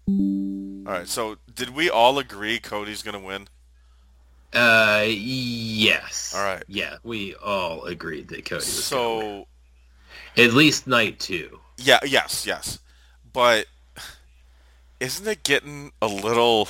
All right. So did we all agree Cody's gonna win? All Yes. right. Yeah, we all agreed that Cody was going to win. So At least night two. yeah, yes, yes. But isn't it getting a little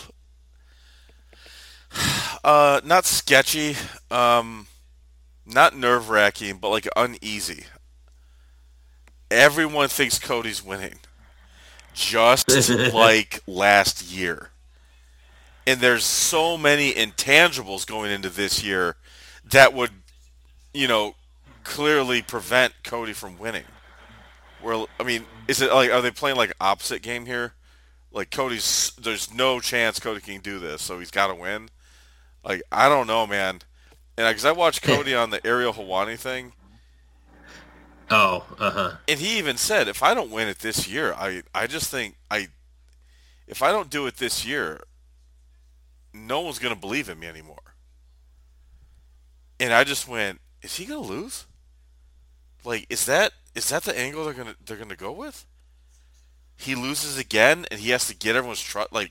not sketchy, um not nerve-wracking, but like uneasy. Everyone thinks Cody's winning, just like last year. And there's so many intangibles going into this year that would, you know, clearly prevent Cody from winning. Where I mean, is it like are they playing like opposite game here? Like Cody's, there's no chance Cody can do this, so he's got to win. Like I don't know, man. And because I watched Cody on the Ariel Hawani thing, Oh, uh-huh. and he even said, if I don't win it this year, I just think if I don't do it this year, no one's gonna believe in me anymore. And I just went, is he gonna lose? Like, is that the angle they're gonna go with? He loses again, and he has to get everyone's trust. Like,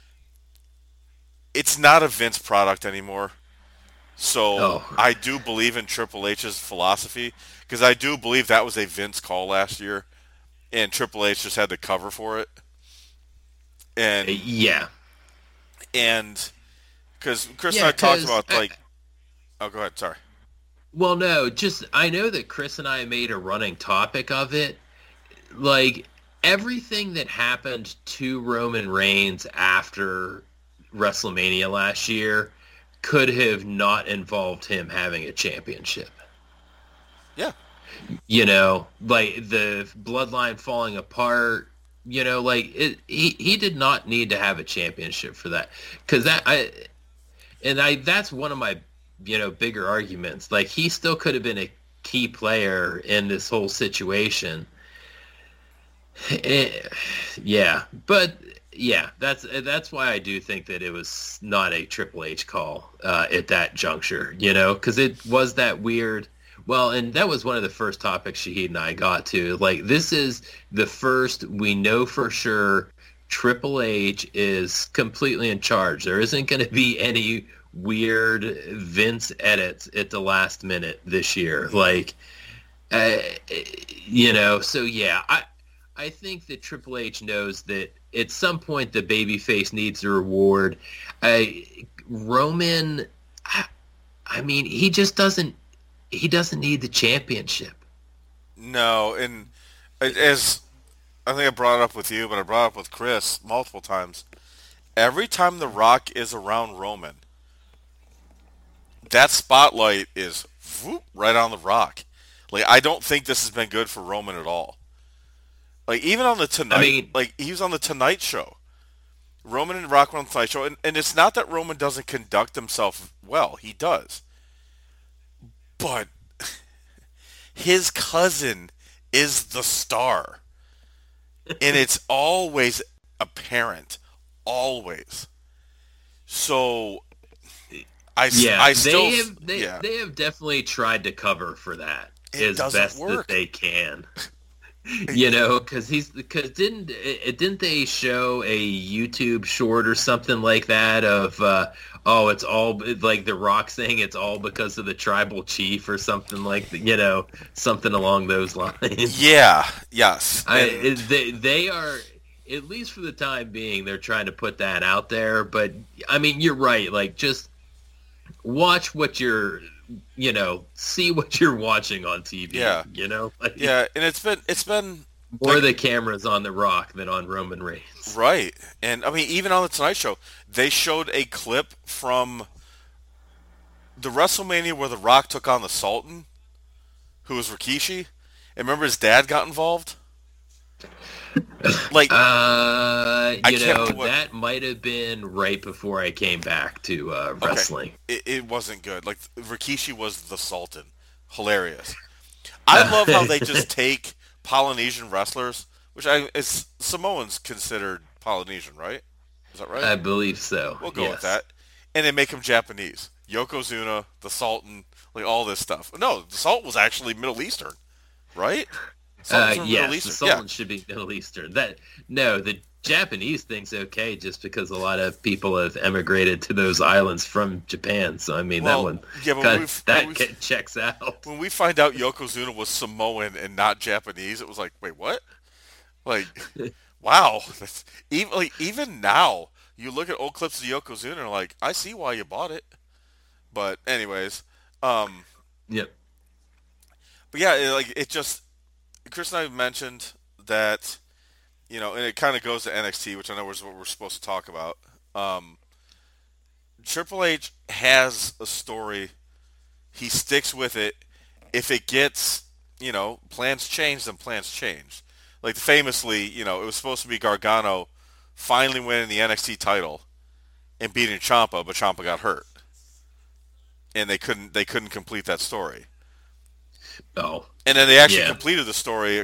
it's not a Vince product anymore. So Oh, I do believe in Triple H's philosophy because I do believe that was a Vince call last year, and Triple H just had to cover for it. And yeah. and because Chris and Yeah, I talked because, about like, oh, go ahead, sorry. well, no, just, I know that Chris and I made a running topic of it. Like, everything that happened to Roman Reigns after WrestleMania last year could have not involved him having a championship. Yeah, Like the bloodline falling apart, like he did not need to have a championship for that. Because that's one of my, bigger arguments. Like, he still could have been a key player in this whole situation. Eh, yeah, but yeah, that's why I do think that it was not a Triple H call at that juncture, because it was that weird. Well, and that was one of the first topics Shahid and I got to. Like, this is the first we know for sure Triple H is completely in charge. There isn't going to be any weird Vince edits at the last minute this year. Like, uh, so yeah, I think that Triple H knows that at some point the babyface needs a reward. Uh, Roman, I, I mean, he just doesn't. He doesn't need the championship. no, and as I think I brought it up with you, but I brought it up with Chris multiple times. Every time The Rock is around Roman, that spotlight is whoop, right on The Rock. Like I don't think this has been good for Roman at all. Like even on the I Tonight, mean, like he was on the Tonight Show. Roman and Rock were on the Tonight Show, and it's not that Roman doesn't conduct himself well. He does, but his cousin is the star, and it's always apparent, always. So yeah, I still, yeah, they have definitely tried to cover for that it as doesn't best that work. they can. Because didn't they show a YouTube short or something like that of it's all like The Rock saying it's all because of the tribal chief or something like something along those lines. Yeah, yes, and They are, at least for the time being, they're trying to put that out there. But I mean, you're right. Like, just watch what you're, see what you're watching on TV. yeah, Like, yeah, and it's been more like the cameras on The Rock than on Roman Reigns. right, and I mean even on the Tonight Show, they showed a clip from the WrestleMania where The Rock took on the Sultan, who was Rikishi, and remember his dad got involved. Like I can't what That might have been right before I came back to okay, wrestling. it wasn't good. Like Rikishi was the Sultan, hilarious. I love how they just take Polynesian wrestlers, which is Samoans considered Polynesian, right? Is that right? I believe so. We'll go with Yes. that. And they make them Japanese. Yokozuna, the Sultan, like all this stuff. No, the Sultan was actually Middle Eastern, right? Sultans were Middle Yes, the Eastern. Yeah. Sultan should be Middle Eastern. That no, Japanese thing's okay just because a lot of people have emigrated to those islands from Japan. So I mean that Well, one yeah, but checks out. when we find out Yokozuna was Samoan and not Japanese, it was like, wait, what? Like, wow. Even now, you look at old clips of Yokozuna and are like, I see why you bought it. But anyways, um, Yep. but yeah, it just Chris and I mentioned that and it kind of goes to NXT, which I know is what we're supposed to talk about. Um, Triple H has a story. He sticks with it. If it gets, plans change, then plans change. Like famously, it was supposed to be Gargano finally winning the NXT title and beating Ciampa, but Ciampa got hurt, and they couldn't complete that story. Oh. And then they actually Yeah. completed the story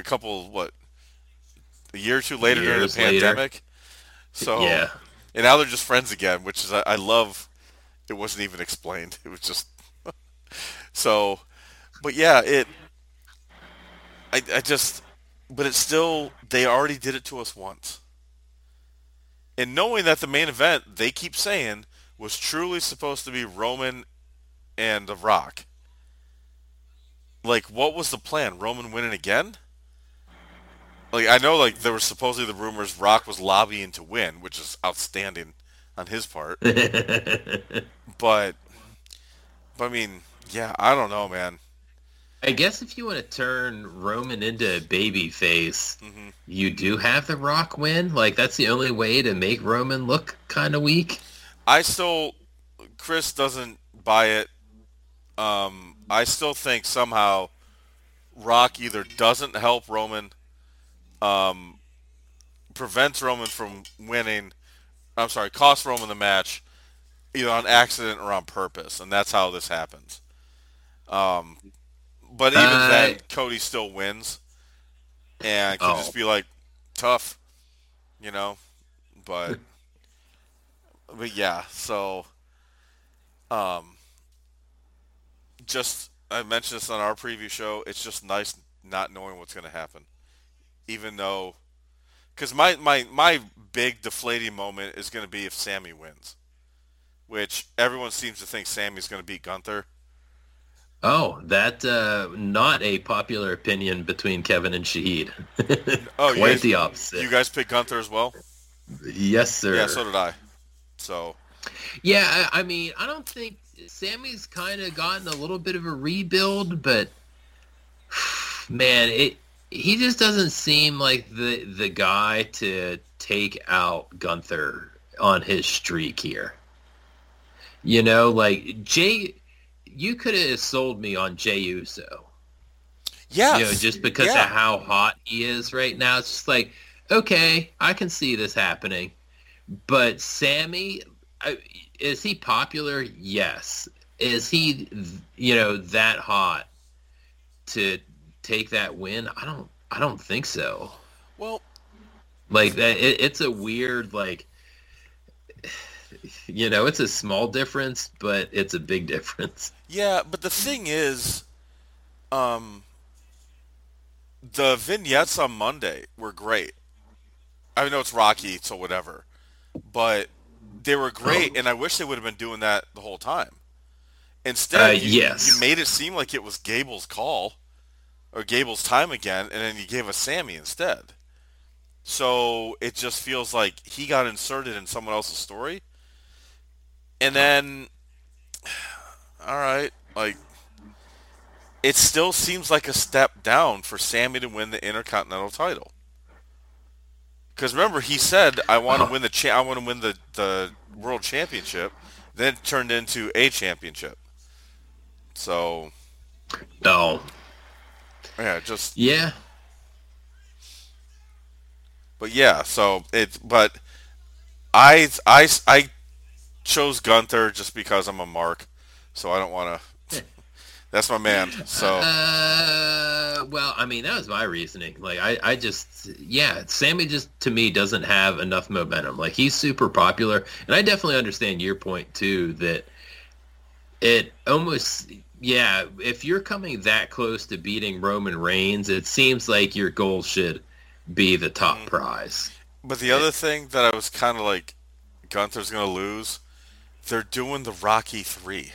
a year or two later during the Years later. pandemic. So, Yeah. and now they're just friends again, which is I love. It wasn't even explained. It was just so. But yeah, I just, but it's still they already did it to us once, and knowing that the main event they keep saying was truly supposed to be Roman and The Rock. Like, what was the plan? Roman winning again? Like, I know, like, there was supposedly the rumors Rock was lobbying to win, which is outstanding on his part. But I mean, yeah, I don't know, man. I guess if you want to turn Roman into a baby face, hmm you do have The Rock win. Like that's the only way to make Roman look kind of weak. I still, Chris doesn't buy it. I still think somehow Rock either doesn't help Roman, um, prevents Roman from winning. I'm sorry, costs Roman the match, either on accident or on purpose, and that's how this happens. Um, but even Uh then, Cody still wins, and could oh. just be like tough, you know. But yeah, so um, just I mentioned this on our preview show. It's just nice not knowing what's going to happen, even though because my big deflating moment is going to be if Sammy wins, which everyone seems to think Sammy's going to beat Gunther. Oh, that not a popular opinion between Kevin and Shahid. Oh, Quite the you opposite. guys pick Gunther as well? Yes, Yeah, sir. so did I. So Yeah, I mean, I don't think Sammy's kind of gotten a little bit of a rebuild, but man, he just doesn't seem like the guy to take out Gunther on his streak here. You know, like you could have sold me on Jey Uso. yes, Just because of yeah. how hot he is right now. It's just like, okay, I can see this happening. But Sammy, is he popular? Yes. Is he, that hot to take that win? I don't think so. Well, Like that, it's a weird, like, it's a small difference, but it's a big difference. yeah, but the thing is, um, the vignettes on Monday were great. I know it's Rocky, so whatever, but they were great, Oh, and I wish they would have been doing that the whole time. Instead, you yes. made it seem like it was Gable's call or Gable's time again, and then you gave us Sammy instead. So it just feels like he got inserted in someone else's story, and then all right, like it still seems like a step down for Sammy to win the Intercontinental title. Because remember, he said, "I want to Oh, win I want to win the World Championship." Then it turned into a championship. So no. yeah, just Yeah. but yeah, so but I chose Gunther just because I'm a mark, so I don't want to. That's my man. So Well, I mean, that was my reasoning. Like, I just, yeah, Sammy just, to me, doesn't have enough momentum. Like, he's super popular. And I definitely understand your point, too, that it almost, yeah, if you're coming that close to beating Roman Reigns, it seems like your goal should be the top mhm. prize. But the other thing that I was kind of like, Gunther's gonna lose. They're doing the Rocky 3,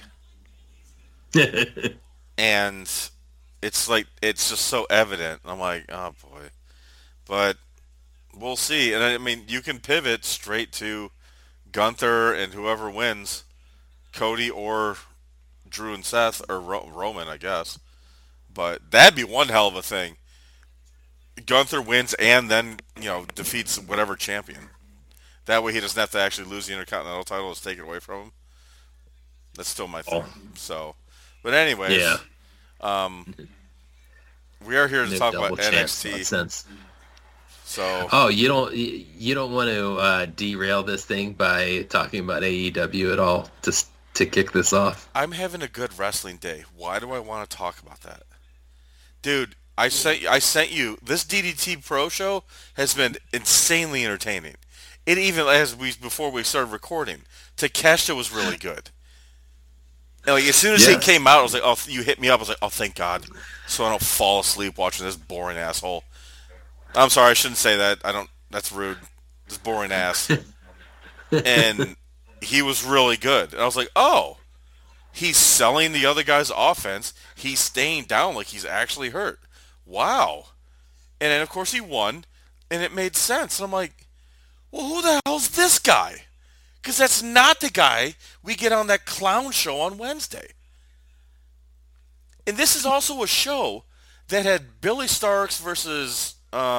and it's like it's just so evident. I'm like, oh boy. But we'll see. And I mean, you can pivot straight to Gunther and whoever wins, Cody or Drew and Seth or Roman, I guess. But that'd be one hell of a thing. Gunther wins and then defeats whatever champion. That way he doesn't have to actually lose the Intercontinental title. It's taken away from him. That's still my thing. Oh, So, but anyways, yeah. um, we are here to No talk about double champs NXT. nonsense. So Oh, you don't want to derail this thing by talking about AEW at all to kick this off. I'm having a good wrestling day. Why do I want to talk about that, dude? I sent you this DDT Pro show has been insanely entertaining. It even as we before we started recording, Takeshita was really good. And like as soon as he Yes. came out, I was like, "Oh, you hit me up." I was like, "Oh, thank God," so I don't fall asleep watching this boring asshole. I'm sorry, I shouldn't say that. I don't. That's rude. This boring ass. And he was really good. And I was like, "Oh, he's selling the other guy's offense. He's staying down like he's actually hurt. Wow." And then of course he won, and it made sense. And I'm like, "Well, who the hell's this guy?" Because that's not the guy we get on that clown show on Wednesday. And this is also a show that had Billy Starks versus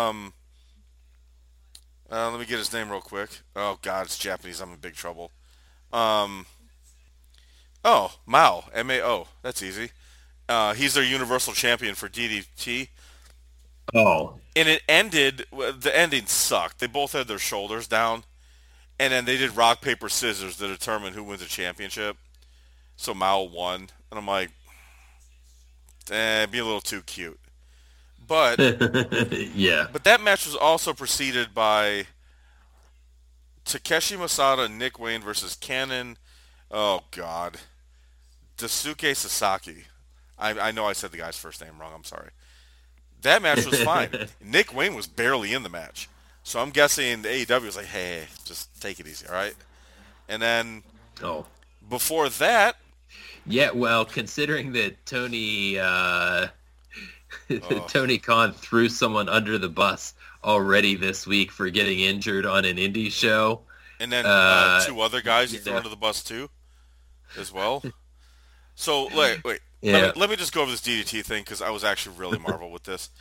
let me get his name real quick. Oh God, it's Japanese. I'm in big trouble. Um, oh, Mao, Mao. That's easy. He's their Universal Champion for DDT, Oh, and it ended. The ending sucked. They both had their shoulders down, and then they did rock paper scissors to determine who wins the championship. So Mao won, and I'm like, be a little too cute. But yeah. but that match was also preceded by Takeshi Masada and Nick Wayne versus Cannon. Oh God, Daisuke Sasaki. I know I said the guy's first name wrong. I'm sorry. That match was fine. Nick Wayne was barely in the match, so I'm guessing the AEW was like, "Hey, just take it easy, all right?" And then Oh, before that, yeah. Well, considering that oh, Tony Khan threw someone under the bus already this week for getting injured on an indie show. and then Uh, two other guys you threw yeah. under the bus too, as well. So wait, Yeah. let me just go over this DDT thing because I was actually really marveled with this.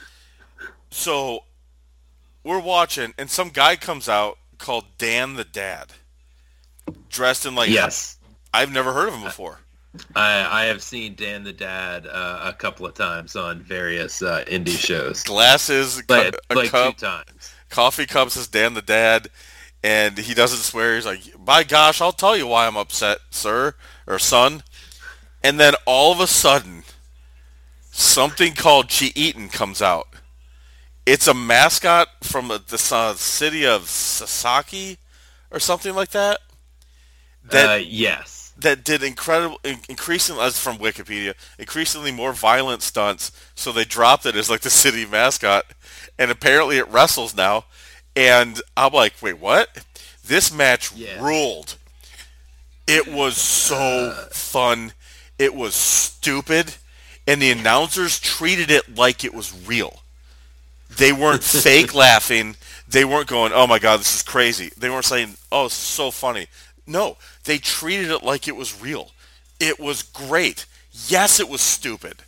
So we're watching, and some guy comes out called Dan the Dad, dressed in like Yes. I've never heard of him before. I have seen Dan the Dad a couple of times on various indie shows, Glasses, a like two cup, times. coffee cup says Dan the Dad, and he doesn't swear. He's like, "By gosh, I'll tell you why I'm upset, sir or son." And then all of a sudden, something called Chi Eaton comes out. It's a mascot from the city of Sasaki or something like that. That Yes. that did increasingly, as from Wikipedia, increasingly more violent stunts. So they dropped it as like the city mascot, and apparently it wrestles now. And I'm like, wait, what? This match Yeah. ruled. It was so fun. It was stupid, and the announcers treated it like it was real. They weren't fake laughing. They weren't going, "Oh my God, this is crazy." They weren't saying, "Oh, it's so funny." No, they treated it like it was real. It was great. Yes, it was stupid.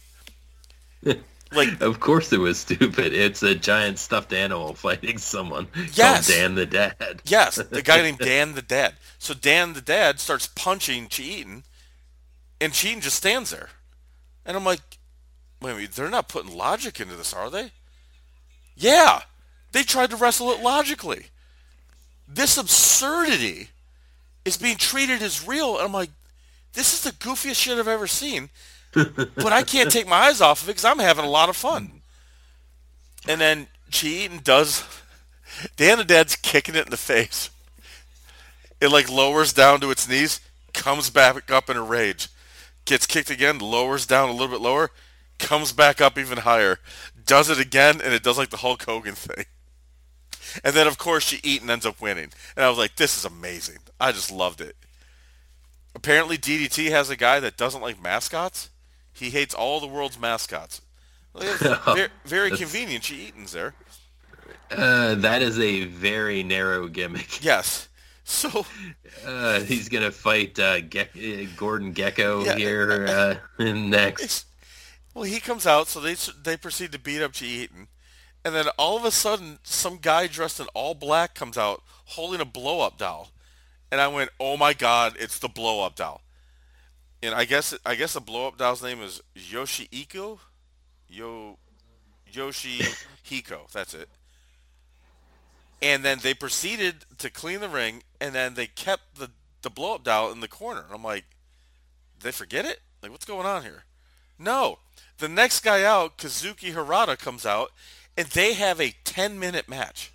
Like, Of course it was stupid. It's a giant stuffed animal fighting someone called yes, Dan the Dad. yes, the guy named Dan the Dad. So Dan the Dad starts punching Cheaton, and Cheaton just stands there. And I'm like, wait a minute, they're not putting logic into this, are they? Yeah, they tried to wrestle it logically. This absurdity is being treated as real, and I'm like, this is the goofiest shit I've ever seen. But I can't take my eyes off of it because I'm having a lot of fun. And then Cheaton does. Dan the Dad's kicking it in the face. It like lowers down to its knees, comes back up in a rage, gets kicked again, lowers down a little bit lower, comes back up even higher, does it again, and it does like the Hulk Hogan thing. And then, of course, she Eaton ends up winning. And I was like, this is amazing. I just loved it. Apparently, DDT has a guy that doesn't like mascots. He hates all the world's mascots. Well, it's very, very That's convenient. She Eaton's there. that is a very narrow gimmick. Yes. So, He's gonna fight Gordon Gecko yeah, here next. it's, well, he comes out, so they proceed to beat up G Eaton. And then all of a sudden, some guy dressed in all black comes out holding a blow up doll. And I went, "Oh my God, it's the blow up doll!" And I guess the blow up doll's name is Yoshihiko, Yo Yoshihiko. That's it. And then they proceeded to clean the ring, and then they kept the blow up doll in the corner. And I'm like, "Did they forget it? Like, what's going on here?" No, the next guy out, Kazuki Harada, comes out, and they have a 10-minute match.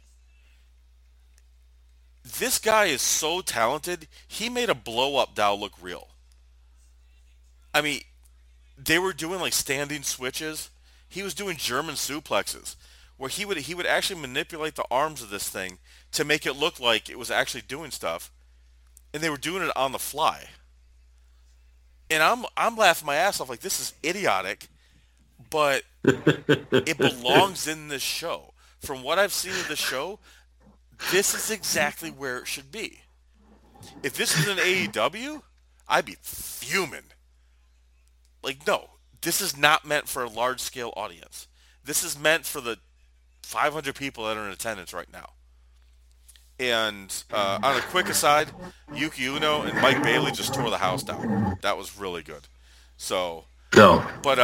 This guy is so talented. He made a blow up doll look real. I mean, they were doing like standing switches. He was doing German suplexes where he would actually manipulate the arms of this thing to make it look like it was actually doing stuff, and they were doing it on the fly. And I'm laughing my ass off like this is idiotic, but it belongs in this show. From what I've seen of the show, this is exactly where it should be. If this was an AEW, I'd be fuming. Like, no, this is not meant for a large scale audience. This is meant for the 500 people that are in attendance right now. And on a quick aside, Yuki Uno and Mike Bailey just tore the house down. That was really good. So, No. but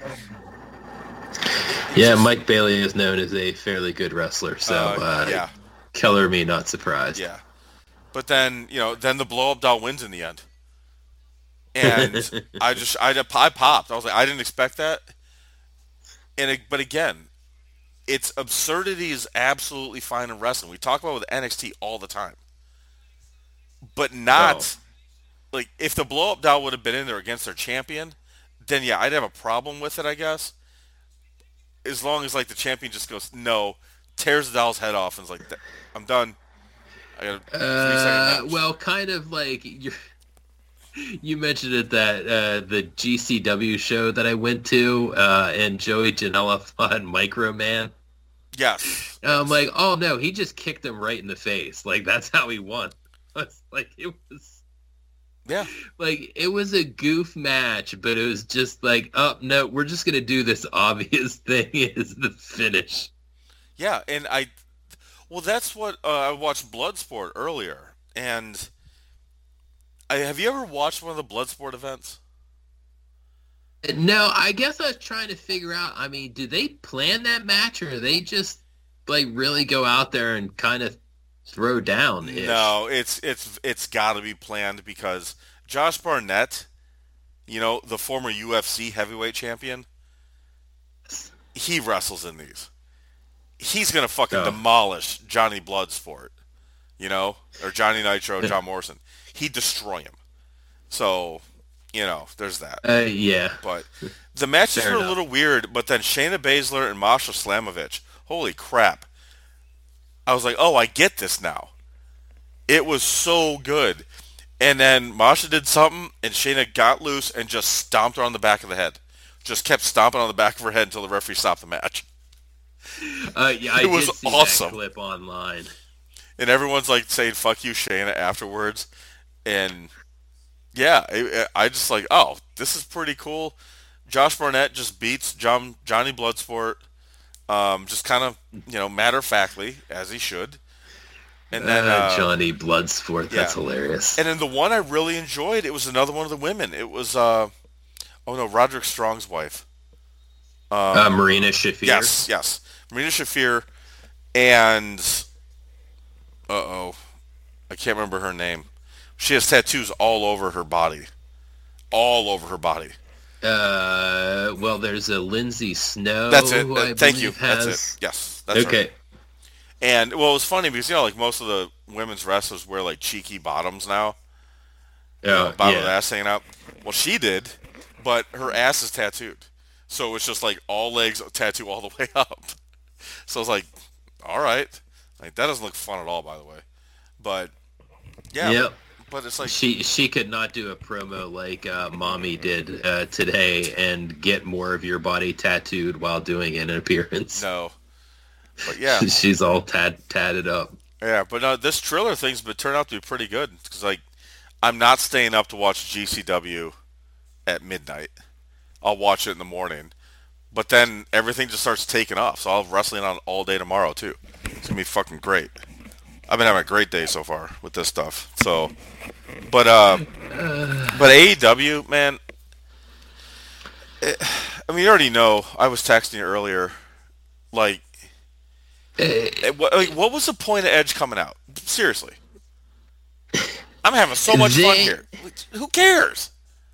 it's Yeah, just Mike Bailey is known as a fairly good wrestler, so yeah, Keller me not surprised. yeah. But then then the blow up doll wins in the end, and I popped. I was like, I didn't expect that. But again, its absurdity is absolutely fine in wrestling. We talk about it with NXT all the time, but Oh, not like if the blow up doll would have been in there against their champion, then yeah, I'd have a problem with it, I guess. As long as like the champion just goes no, tears the doll's head off and is like, I'm done. I got a 3 second match. well, kind of like you mentioned it that the GCW show that I went to, and Joey Janela fought Microman. Yes, I'm yes, like, oh no, he just kicked him right in the face. Like that's how he won. It's like yeah, it was a goof match, but it was just like, oh no, we're just gonna do this obvious thing as the finish. yeah. And well, that's what I watched Bloodsport earlier. And have you ever watched one of the Bloodsport events? No, I guess I was trying to figure out. I mean, do they plan that match, or they just like really go out there and kind of throw down ish? No, it's got to be planned because Josh Barnett, the former UFC heavyweight champion, he wrestles in these. He's gonna fucking Oh, demolish Johnny Bloodsport, or Johnny Nitro, John Morrison. He'd destroy him. So, there's that. yeah, But the matches fair were a enough. little weird. But then Shayna Baszler and Masha Slamovich, holy crap! I was like, oh, I get this now. It was so good. And then Masha did something, and Shayna got loose and just stomped her on the back of the head. Just kept stomping on the back of her head until the referee stopped the match. Yeah, I It was did see that awesome. clip online. And everyone's like saying "fuck you, Shayna" afterwards. And yeah, I just like, oh, this is pretty cool. Josh Barnett just beats Johnny Bloodsport, just kind of matter of factly as he should. And then Johnny Bloodsport, yeah, that's hilarious. and then the one I really enjoyed, it was another one of the women. It was oh no, Roderick Strong's wife. Marina Shafir. Yes, yes, Marina Shafir, and oh, I can't remember her name. She has tattoos all over her body, all over her body. Well, there's a Lindsay Snow That's it. who I Thank you. believe That's it. has. Yes, that's her. Okay. And well, it was funny because like most of the women's wrestlers wear like cheeky bottoms now. Oh, Bottom of the yeah. ass hanging out. Well, she did, but her ass is tattooed, so it's just like all legs tattoo all the way up. So I was like, all right. Like that doesn't look fun at all, by the way. But yeah, Yep. but it's like She could not do a promo like Mommy did today and get more of your body tattooed while doing an appearance. no. But yeah, She's all tatted up. yeah. But this Triller thing's been turned out to be pretty good because like I'm not staying up to watch GCW at midnight. I'll watch it in the morning. But then everything just starts taking off. So I'll have wrestling on all day tomorrow too. It's gonna be fucking great. I've been having a great day so far with this stuff. So, but AEW, man. I mean, you already know. I was texting you earlier. Like, what was the point of Edge coming out? Seriously, I'm having so much fun here. Who cares?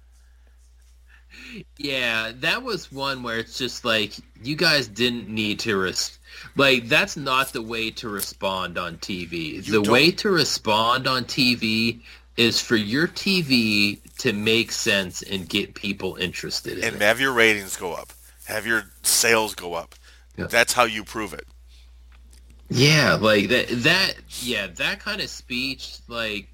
Yeah, that was one where it's just like you guys didn't need to like that's not the way to respond on TV. The way to respond on TV is for your TV to make sense and get people interested in And it. have your ratings go up. Have your sales go up. Yeah. That's how you prove it. Yeah, like that kind of speech, like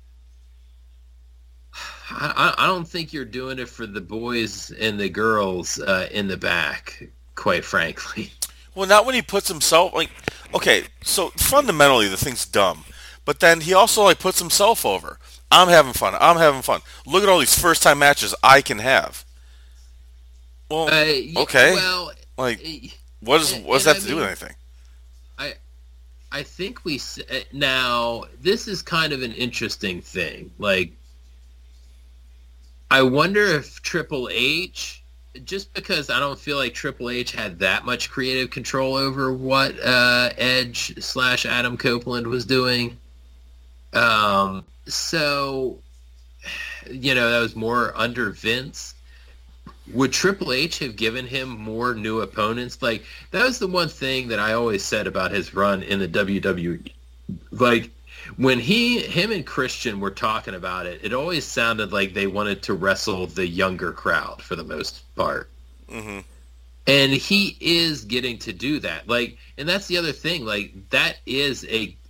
I don't think you're doing it for the boys and the girls in the back, quite frankly. Well, not when he puts himself like. Okay, so fundamentally the thing's dumb, but then he also like puts himself over. I'm having fun. I'm having fun. Look at all these first time matches I can have. Well, okay. Well, like, what does that have to do with anything? I I think now this is kind of an interesting thing. Like, I wonder if Triple H, just because I don't feel like Triple H had that much creative control over what Edge / Adam Copeland was doing. So, that was more under Vince. Would Triple H have given him more new opponents? Like, that was the one thing that I always said about his run in the WWE. Like, when him and Christian were talking about it, it always sounded like they wanted to wrestle the younger crowd for the most part. Mm-hmm. And he is getting to do that. Like, and that's the other thing. Like, that is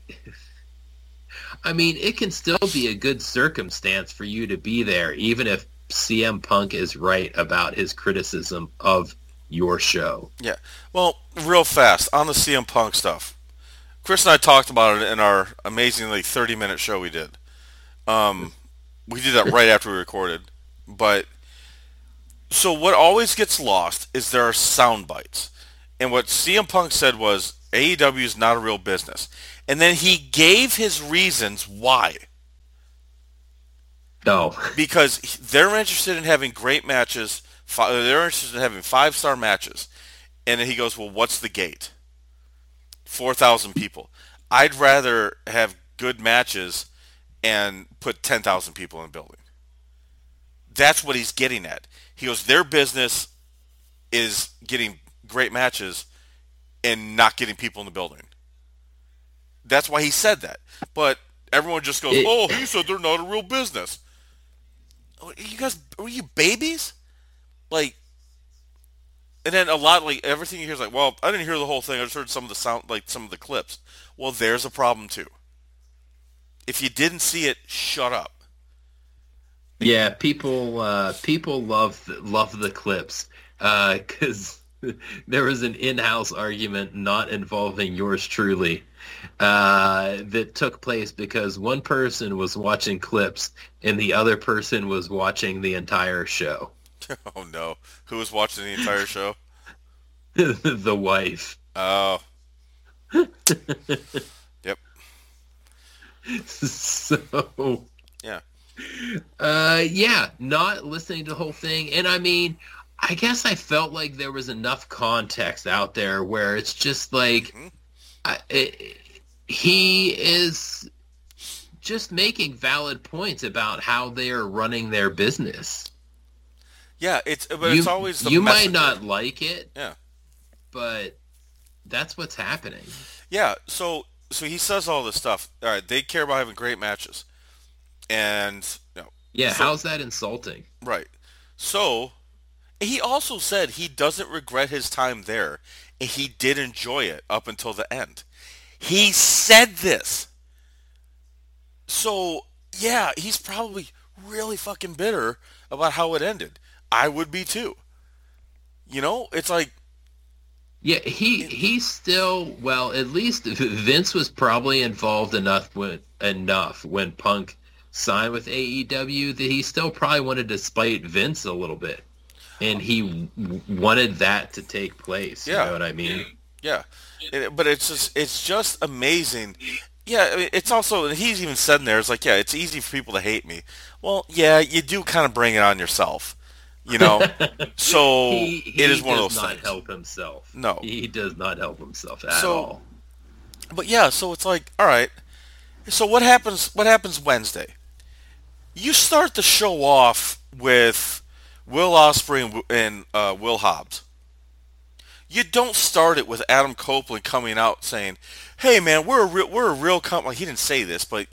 I mean, it can still be a good circumstance for you to be there, even if CM Punk is right about his criticism of your show. Yeah. Well, real fast on the CM Punk stuff. Chris and I talked about it in our amazingly 30-minute show we did. We did that right after we recorded. But so what always gets lost is there are sound bites. And what CM Punk said was AEW is not a real business. And then he gave his reasons why. No. Because they're interested in having great matches. They're interested in having 5-star matches. And then he goes, well, what's the gate? 4,000 people. I'd rather have good matches and put 10,000 people in a building. That's what he's getting at. He goes, their business is getting great matches and not getting people in the building. That's why he said that. But everyone just goes, oh, he said they're not a real business. You guys, are you babies? Like, and then a lot, like, everything you hear is like, well, I didn't hear the whole thing. I just heard some of the sound, like, some of the clips. Well, there's a problem, too. If you didn't see it, shut up. Yeah, people love the clips because there was an in-house argument not involving yours truly that took place because one person was watching clips and the other person was watching the entire show. Oh, no. Who was watching the entire show? The wife. Oh. Yep. So... Yeah. Yeah, not listening to the whole thing. And I mean, I guess I felt like there was enough context out there where it's just like, he is just making valid points about how they are running their business. Yeah, it's always the you messenger. might not like it. Yeah. But that's what's happening. Yeah, so he says all this stuff. All right, they care about having great matches. And, yeah, how's that insulting? Right. So, he also said he doesn't regret his time there, and he did enjoy it up until the end. He said this. So, yeah, he's probably really fucking bitter about how it ended. I would be too. It's like, Yeah, he's still, well, at least Vince was probably involved enough when Punk signed with AEW that he still probably wanted to spite Vince a little bit, and he wanted that to take place. You yeah, know what I mean? yeah. But it's just amazing. Yeah, I mean, it's also, and he's even said in there, it's like, yeah, it's easy for people to hate me. Well, yeah, you do kind of bring it on yourself, you know. So it is He one of does those not things. help himself. No. He does not help himself at So, all. but yeah, so it's like, all right. So what happens? What happens Wednesday? You start the show off with Will Ospreay and Will Hobbs. You don't start it with Adam Copeland coming out saying, "Hey, man, we're a real company." He didn't say this, but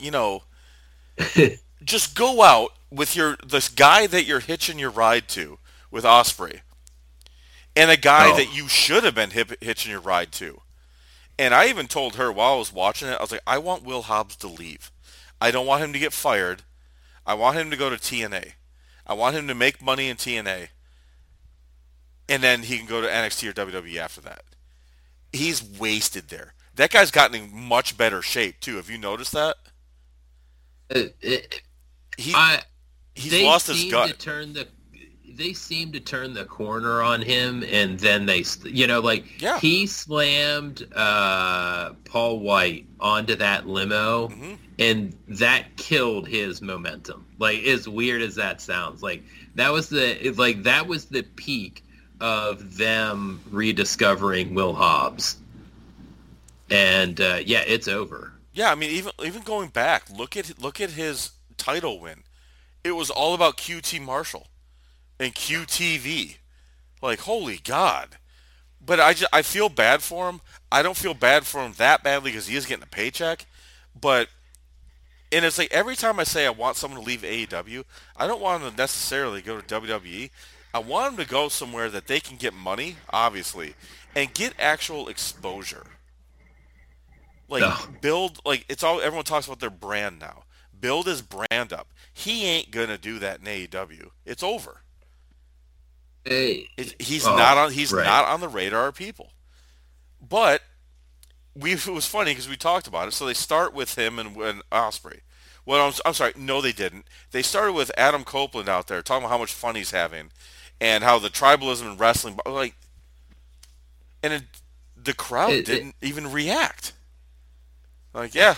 just go out with this guy that you're hitching your ride to with Ospreay, and a guy Oh, that you should have been hitching your ride to. And I even told her while I was watching it, I was like, I want Will Hobbs to leave. I don't want him to get fired. I want him to go to TNA. I want him to make money in TNA, and then he can go to NXT or WWE after that. He's wasted there. That guy's gotten in much better shape too. Have you noticed that? it, it, He I he's they lost his seem to gut. turn the they seem to turn the corner on him, and then like Yeah. he slammed Paul White onto that limo, Hmm. and that killed his momentum. Like, as weird as that sounds, like that was the peak of them rediscovering Will Hobbs, and yeah, it's over. Yeah, I mean, even going back, look at his title win. It was all about QT Marshall and QTV. Like, holy God. But I feel bad for him. I don't feel bad for him that badly because he is getting a paycheck. But, and it's like every time I say I want someone to leave AEW, I don't want them to necessarily go to WWE. I want them to go somewhere that they can get money, obviously, and get actual exposure. Like, Oh, build, like, it's all, everyone talks about their brand now. Build his brand up. He ain't going to do that in AEW. It's over. eh, He's oh, not on. He's right. not on the radar of people. But it was funny because we talked about it. So they start with him and Osprey. Well, I'm sorry. No, they didn't. They started with Adam Copeland out there talking about how much fun he's having, and how the tribalism in wrestling, like, and the crowd It, didn't even react. Like, yeah,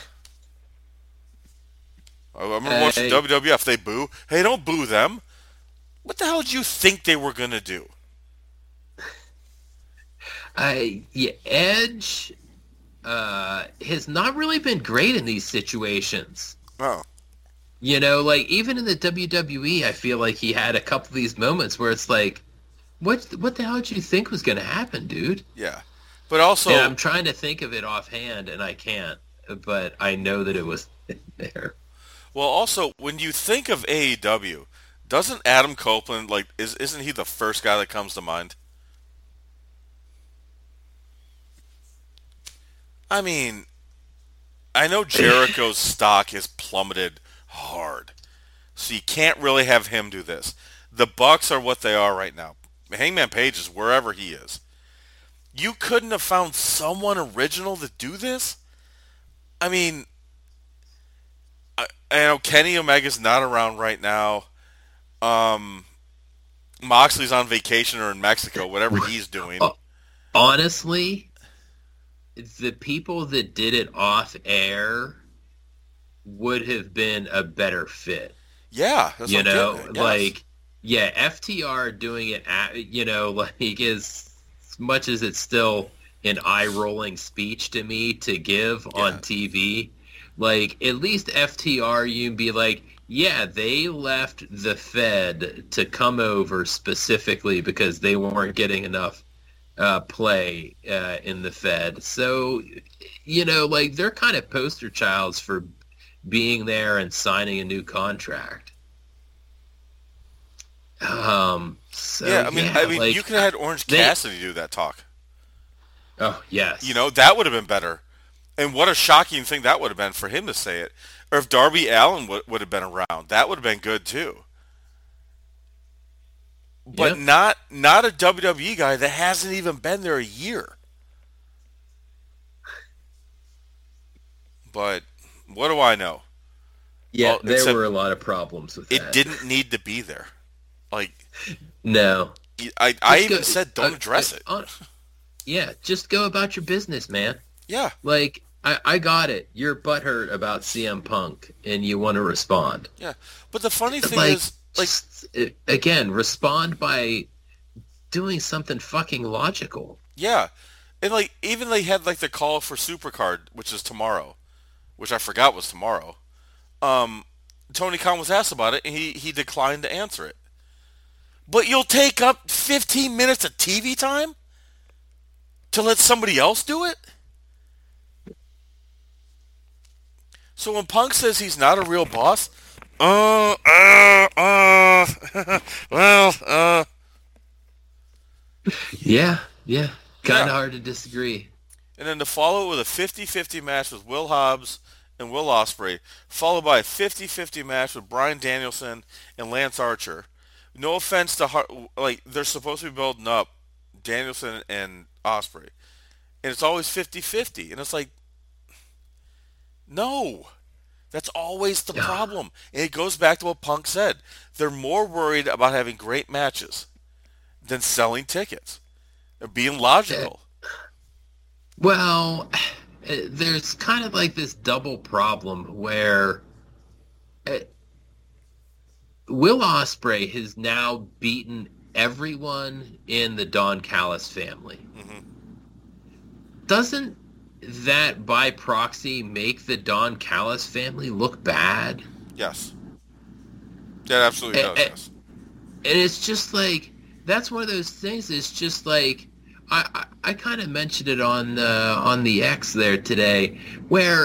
I remember watching it, WWF. They boo. Hey, don't boo them. What the hell did you think they were gonna do? yeah, Edge has not really been great in these situations. Oh, Like, even in the WWE, I feel like he had a couple of these moments where it's like, what the hell did you think was going to happen, dude? yeah, but And also, I'm trying to think of it offhand, and I can't, but I know that it was there. well, also when you think of AEW, doesn't Adam Copeland like isn't he the first guy that comes to mind? I mean, I know Jericho's stock has plummeted hard, so you can't really have him do this. The Bucks are what they are right now. Hangman Page is wherever he is. You couldn't have found someone original to do this? I mean, I know Kenny Omega's not around right now. Um, Moxley's on vacation or in Mexico, whatever he's doing. Uh, Honestly, the people that did it off air would have been a better fit. Yeah, that's what You I'm getting know, at. Yes. like, yeah, FTR doing it like, as much as it's still an eye-rolling speech to me to give on Yeah. TV, like, at least FTR, you can be like, yeah, they left the Fed to come over specifically because they weren't getting enough play in the Fed. So, like, they're kind of poster childs for being there and signing a new contract. So Yeah, I mean, like you could have had Orange they, Cassidy do that talk. oh yes, That would have been better. And what a shocking thing that would have been for him to say it. Or if Darby Allin would have been around, that would have been good too. But Yeah. not a WWE guy that hasn't even been there a year. But what do I know? Yeah, Well, there except were a lot of problems with it that. didn't need to be there. Like No. I Just even go, said, don't address it. yeah, just go about your business, man. Yeah, Like, I got it. You're butthurt about CM Punk, and you want to respond. yeah. But the funny thing Like, is, like, again, respond by doing something fucking logical. yeah, and like even they had like the call for Supercard, which is tomorrow, which I forgot was tomorrow. Um, Tony Khan was asked about it, and he declined to answer it. But you'll take up 15 minutes of TV time to let somebody else do it? So when Punk says he's not a real boss, well, Yeah, yeah. Kind of yeah. hard to disagree. And then to follow it with a 50-50 match with Will Hobbs and Will Ospreay, followed by a 50-50 match with Bryan Danielson and Lance Archer. No offense to like they're supposed to be building up Danielson and Ospreay, and it's always 50-50, and it's like, no, that's always the problem. And it goes back to what Punk said. They're more worried about having great matches than selling tickets. They're being logical. Well, there's kind of like this double problem where Will Ospreay has now beaten everyone in the Don Callis family. Mm-hmm. Doesn't that by proxy make the Don Callis family look bad? Yes. That absolutely does, yes. And it's just like, that's one of those things. It's just like, I kind of mentioned it on the X there today, where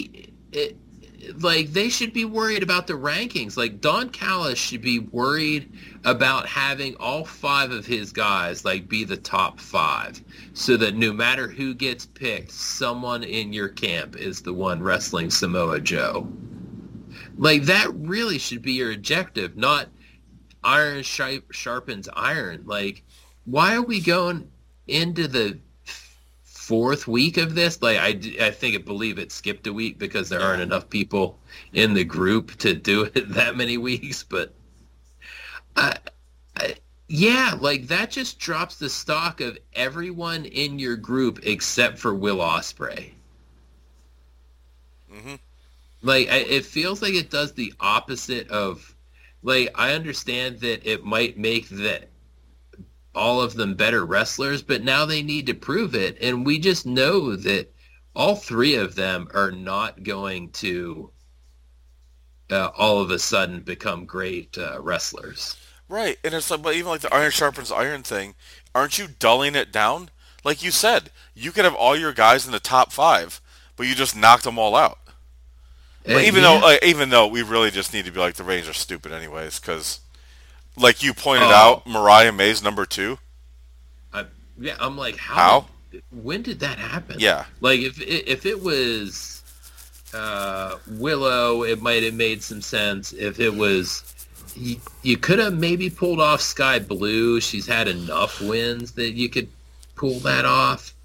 like they should be worried about the rankings. Like Don Callis should be worried about having all 5 of his guys like be the top 5, so that no matter who gets picked, someone in your camp is the one wrestling Samoa Joe. Like that really should be your objective, not iron sharpens iron. Like, why are we going into the 4th week of this? Like, I believe it skipped a week because there aren't enough people in the group to do it that many weeks. But yeah, like that just drops the stock of everyone in your group except for Will Ospreay. Mm-hmm. Like, it feels like it does the opposite of, like, I understand that it might make that all of them better wrestlers, but now they need to prove it. And we just know that all 3 of them are not going to all of a sudden become great wrestlers. Right, and it's like, but even like the iron sharpens iron thing, aren't you dulling it down? Like you said, you could have all your guys in the top 5, but you just knocked them all out. But even though we really just need to be like, the ratings are stupid anyways, because like you pointed out, Mariah May's number 2. I'm like, how? When did that happen? Yeah, like if it was Willow, it might have made some sense. If it was, you could have maybe pulled off Sky Blue. She's had enough wins that you could pull that off.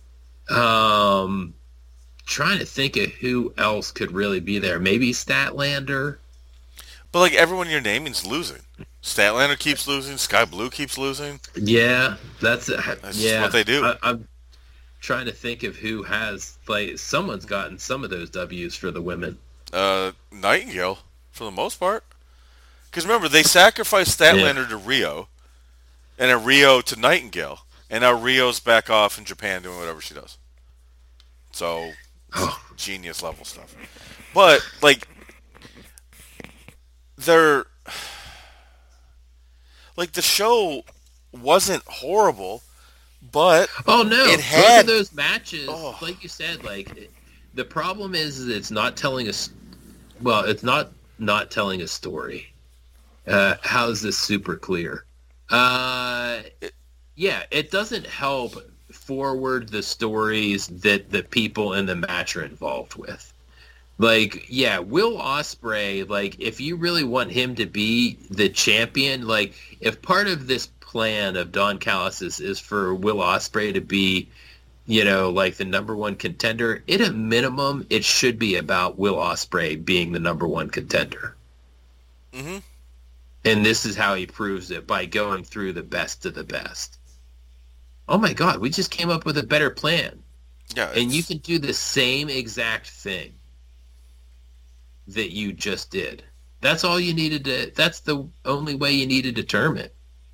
Trying to think of who else could really be there. Maybe Statlander. but like everyone you're naming's losing. Statlander keeps losing. Sky Blue keeps losing. Yeah, that's just what they do. I'm trying to think of who has, like, someone's gotten some of those W's for the women. Nightingale, for the most part. Because remember, they sacrificed Statlander to Rio, and then Rio to Nightingale, and now Rio's back off in Japan doing whatever she does. So, genius level stuff. But, like, they're... Like, the show wasn't horrible, but oh no, it had both of those matches. Like you said, like the problem is it's not telling us. Well, it's not telling a story. How is this super clear? Yeah, it doesn't help forward the stories that the people in the match are involved with. Like, yeah, Will Ospreay, like, if you really want him to be the champion, like, if part of this plan of Don Callis is for Will Ospreay to be, like the number one contender, at a minimum, it should be about Will Ospreay being the number one contender. Mm-hmm. And this is how he proves it, by going through the best of the best. Oh my God, we just came up with a better plan. Yeah, and you can do the same exact thing that you just did. That's all you needed to, that's the only way you need to determine.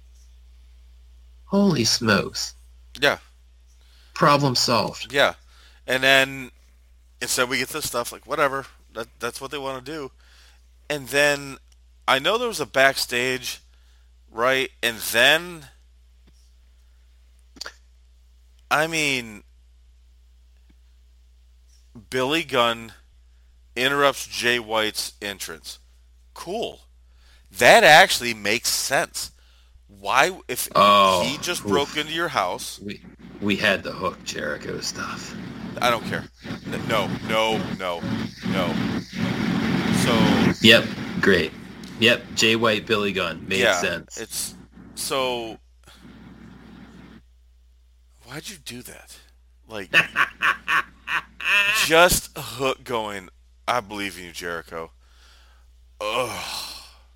Holy smokes. Yeah. Problem solved. Yeah. And then instead we get this stuff like, whatever, that's what they want to do. And then I know there was a backstage, right? And then, I mean, Billy Gunn interrupts Jay White's entrance. Cool. That actually makes sense. Why, if he just broke into your house... We had the Hook Jericho stuff. I don't care. No. So... Yep, great. Yep, Jay White, Billy Gunn. Made sense. It's... So... Why'd you do that? Like... just Hook going, I believe in you, Jericho. Ugh.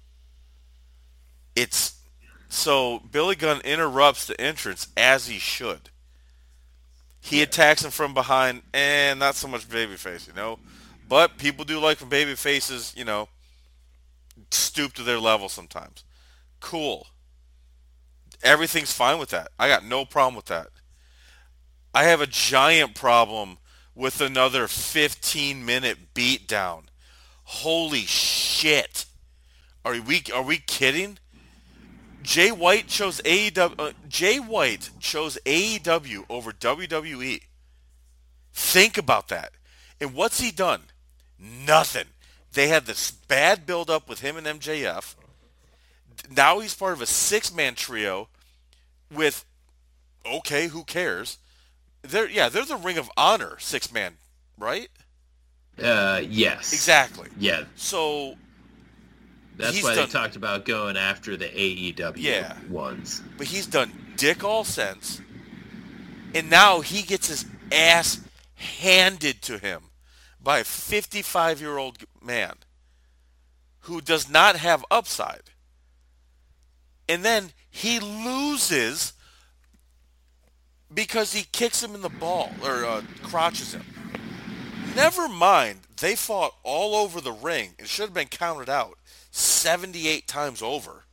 It's... So, Billy Gunn interrupts the entrance as he should. He attacks him from behind, and not so much babyface, But people do like when babyfaces, stoop to their level sometimes. Cool. Everything's fine with that. I got no problem with that. I have a giant problem with another 15-minute beatdown. Holy shit. Are we kidding? Jay White chose AEW. Jay White chose AEW over WWE. Think about that. And what's he done? Nothing. They had this bad build-up with him and MJF. Now he's part of a 6-man trio with, okay, who cares? They're the Ring of Honor 6-man, right? Yes. Exactly. Yeah. So... That's why they talked about going after the AEW ones. But he's done dick all sense. And now he gets his ass handed to him by a 55-year-old man who does not have upside. And then he loses because he kicks him in the ball, or crotches him. Never mind, they fought all over the ring. It should have been counted out 78 times over.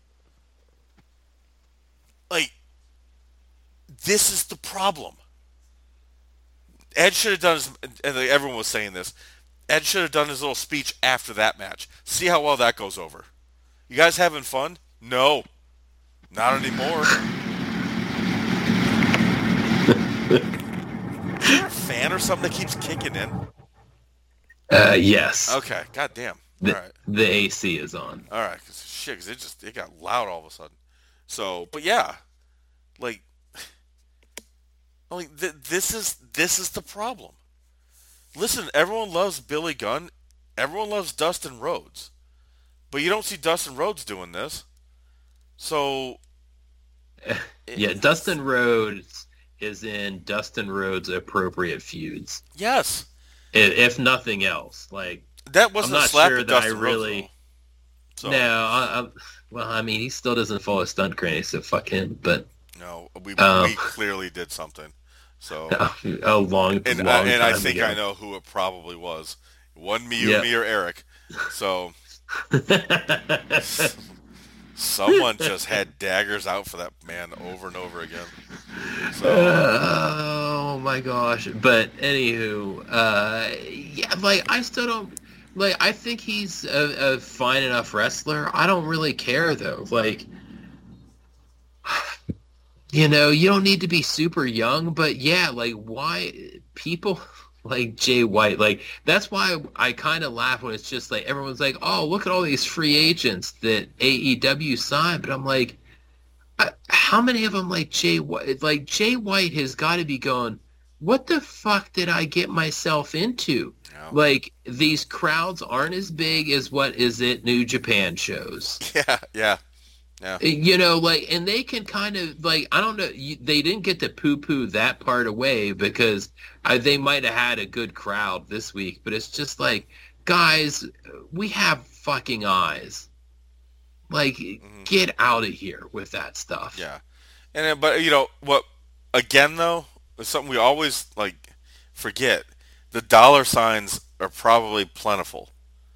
Like, this is the problem. Ed should have done his, and everyone was saying this, Ed should have done his little speech after that match. See how well that goes over. You guys having fun? No. Not anymore. Is there a fan or something that keeps kicking in? Yes. Okay, goddamn. All right. The AC is on. All right, because it got loud all of a sudden. So, but yeah, like this is the problem. Listen, everyone loves Billy Gunn, everyone loves Dustin Rhodes, but you don't see Dustin Rhodes doing this. So, yeah, Dustin Rhodes is in Dustin Rhodes' appropriate feuds. Yes, if nothing else, like. That wasn't I'm not a slap sure at that Dustin I really. Rhodes, so. No, well, I mean, he still doesn't follow Stunt Granny, so fuck him. But no, we clearly did something. So a long time I think ago. I know who it probably was. It wasn't me or Eric. So someone just had daggers out for that man over and over again. So. Oh my gosh! But anywho, yeah, like I still don't. Like, I think he's a fine enough wrestler. I don't really care, though. Like, you don't need to be super young, but yeah, like, why people like Jay White, like, that's why I kind of laugh when it's just like, everyone's like, oh, look at all these free agents that AEW signed, but I'm like, how many of them like Jay White? Like Jay White has got to be going, what the fuck did I get myself into? Yeah. Like these crowds aren't as big as what is it New Japan shows. Yeah, yeah, yeah. Like, and they can kind of like, I don't know, they didn't get to poo-poo that part away because they might have had a good crowd this week, but it's just like, guys, we have fucking eyes. Like, get out of here with that stuff. Yeah. But what? Again, though, is something we always forget. The dollar signs are probably plentiful,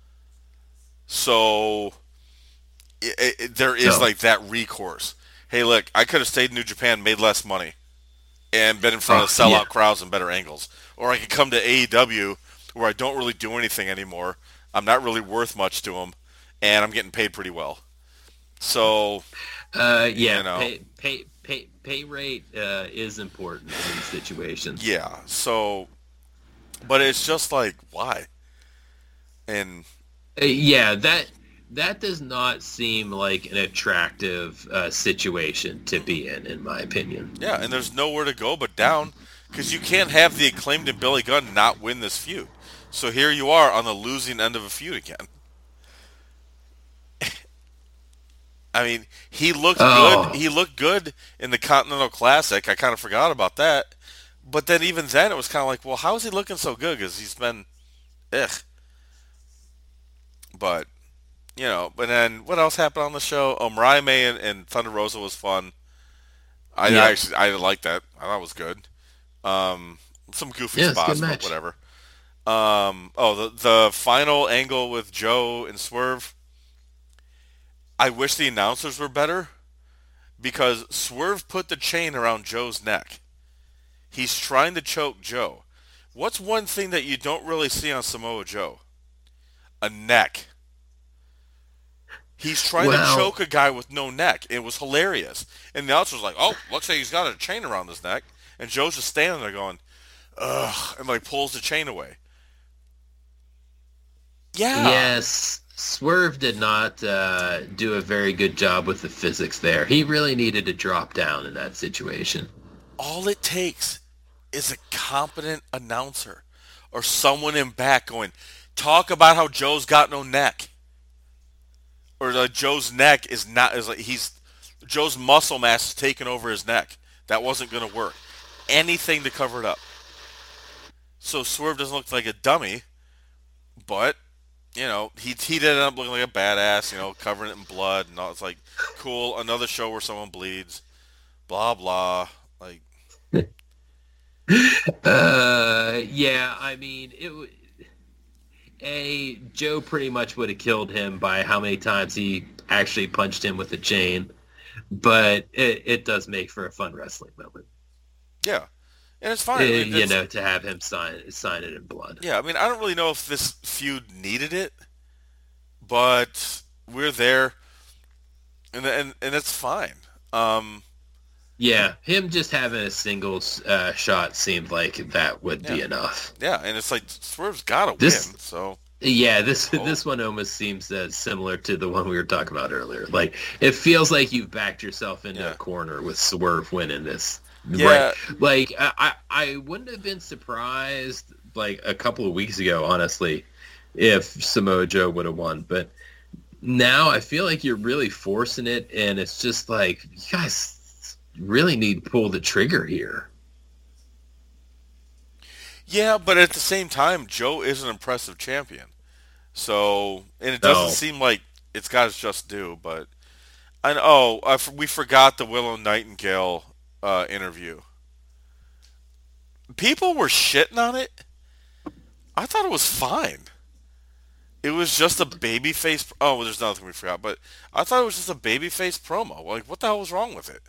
so there is No. that recourse. Hey, look, I could have stayed in New Japan, made less money, and been in front of sellout Yeah. crowds and better angles. Or I could come to AEW where I don't really do anything anymore. I'm not really worth much to them, and I'm getting paid pretty well. So, Yeah, pay rate is important in these situations. yeah. So, but it's just like, why? And Yeah, that does not seem like an attractive situation to be in my opinion. yeah, and there's nowhere to go but down because you can't have the Acclaimed and Billy Gunn not win this feud. So here you are on the losing end of a feud again. I mean, he looked Oh, good. He looked good in the Continental Classic. I kind of forgot about that. But then even then, it was kind of like, well, how is he looking so good? Because he's been, ugh. But but then what else happened on the show? Oh, Mariah May and Thunder Rosa was fun. yeah, I liked that. I thought it was good. Some goofy yeah, it's a good spots, but match. whatever. The final angle with Joe and Swerve. I wish the announcers were better because Swerve put the chain around Joe's neck. He's trying to choke Joe. What's one thing that you don't really see on Samoa Joe? A neck. He's trying to Well, choke a guy with no neck. It was hilarious. And the announcer's like, oh, looks like he's got a chain around his neck. And Joe's just standing there going, ugh, and pulls the chain away. Yeah. yes, Swerve did not do a very good job with the physics there. He really needed to drop down in that situation. All it takes is a competent announcer or someone in back going, talk about how Joe's got no neck. Or Joe's neck is not, Joe's muscle mass is taking over his neck. That wasn't going to work. Anything to cover it up. So Swerve doesn't look like a dummy, but he did end up looking like a badass, covering it in blood, and all. It's like, cool, another show where someone bleeds, blah blah. Like, Yeah, I mean, Joe pretty much would have killed him by how many times he actually punched him with a chain, but it does make for a fun wrestling moment. yeah, and it's fine. I mean, To have him sign it in blood. yeah, I mean, I don't really know if this feud needed it, but we're there, and it's fine. Yeah, him just having a singles shot seemed like that would Yeah, be enough. yeah, and it's like Swerve's got to This win, so. Yeah, this Oh. this one almost seems similar to the one we were talking about earlier. Like it feels like you've backed yourself into Yeah. a corner with Swerve winning this. Yeah. Right. Like I wouldn't have been surprised like a couple of weeks ago, honestly, if Samoa Joe would have won. But now I feel like you're really forcing it, and it's just like you guys really need to pull the trigger here. Yeah, but at the same time, Joe is an impressive champion. So, and it doesn't No. seem like it's got its just due, but I know we forgot the Willow Nightingale interview. People were shitting on it. I thought it was fine. It was just a babyface. Oh, well, there's another thing we forgot, but I thought it was just a babyface promo. Like, what the hell was wrong with it?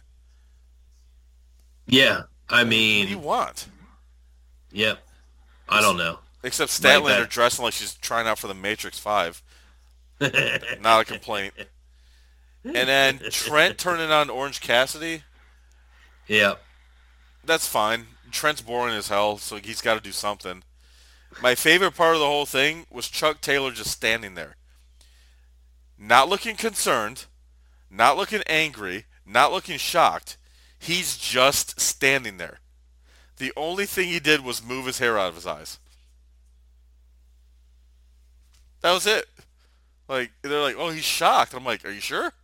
Yeah. I What do you mean, want? yep. I don't know. Except Like Statlander dressing like she's trying out for the Matrix 5. that. Not a complaint. And then Trent turning on Orange Cassidy. Yep. That's fine. Trent's boring as hell, so he's got to do something. My favorite part of the whole thing was Chuck Taylor just standing there. Not looking concerned, not looking angry, not looking shocked. He's just standing there. The only thing he did was move his hair out of his eyes. That was it. Like they're like, "Oh, he's shocked." I'm like, "Are you sure?"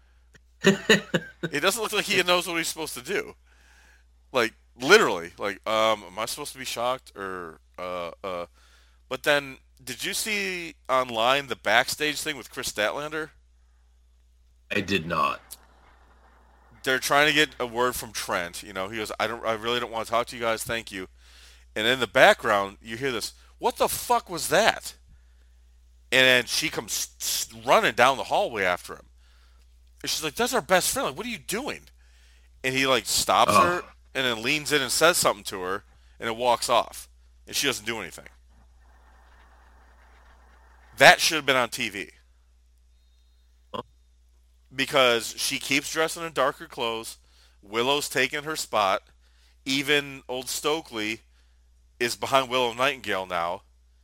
It doesn't look like he knows what he's supposed to do. Like literally, like, am I supposed to be shocked or But then, did you see online the backstage thing with Chris Statlander? I did not. They're trying to get a word from Trent. You know, he goes, I really don't want to talk to you guys. Thank you." And in the background, you hear this. What the fuck was that? And then she comes running down the hallway after him. And she's like, "That's our best friend. Like, what are you doing?" And he like stops Oh, her and then leans in and says something to her, and it walks off. And she doesn't do anything. That should have been on TV because she keeps dressing in darker clothes. Willow's taking her spot. Even old Stokely is behind Willow Nightingale now.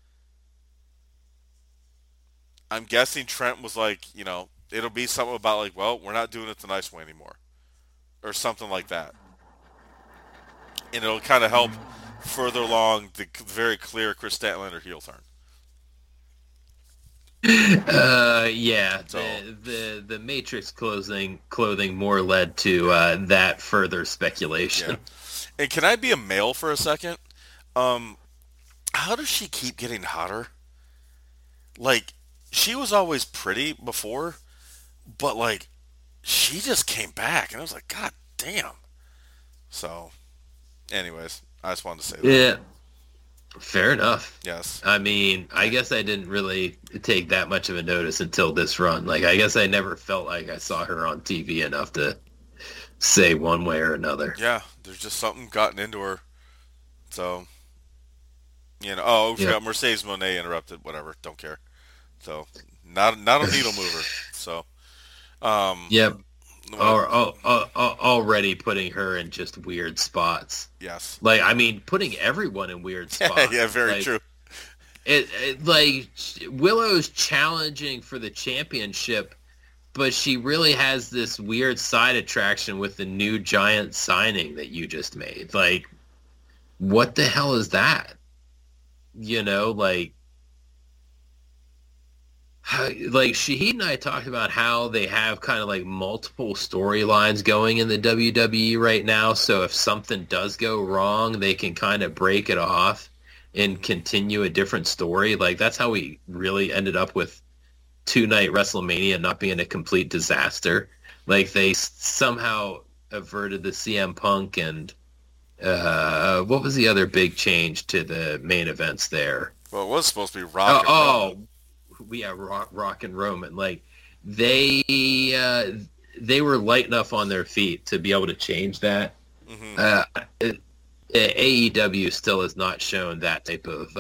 I'm guessing Trent was like, it'll be something about like, well, we're not doing it the nice way anymore, or something like that, and it'll kind of help further along the very clear Chris Statlander heel turn. yeah. So The Matrix clothing more led to that further speculation. yeah, and can I be a male for a second? Um, how does she keep getting hotter? Like, she was always pretty before, but like, she just came back, and I was like, God damn. So, anyways, I just wanted to say that. Yeah, fair enough. Yes. I mean, I guess I didn't really take that much of a notice until this run. Like, I guess I never felt like I saw her on TV enough to say one way or another. Yeah, there's just something gotten into her. So, oh, we Yep. forgot Mercedes Monet interrupted. Whatever, don't care. So, not a needle mover. So, um, Yep. well, Already putting her in just weird spots. yes. Like, I mean, putting everyone in weird spots. Yeah, very Like, true. like Willow's challenging for the championship, but she really has this weird side attraction with the new Giant signing that you just made. Like, what the hell is that? Like Shahid and I talked about how they have kind of like multiple storylines going in the WWE right now. So if something does go wrong, they can kind of break it off and continue a different story. Like that's how we really ended up with two-night WrestleMania not being a complete disaster. Like they somehow averted the CM Punk and what was the other big change to the main events there? Well, it was supposed to be Rock and Roman. We have Rock and Roman. Like they were light enough on their feet to be able to change that. Mm-hmm. AEW still has not shown that type of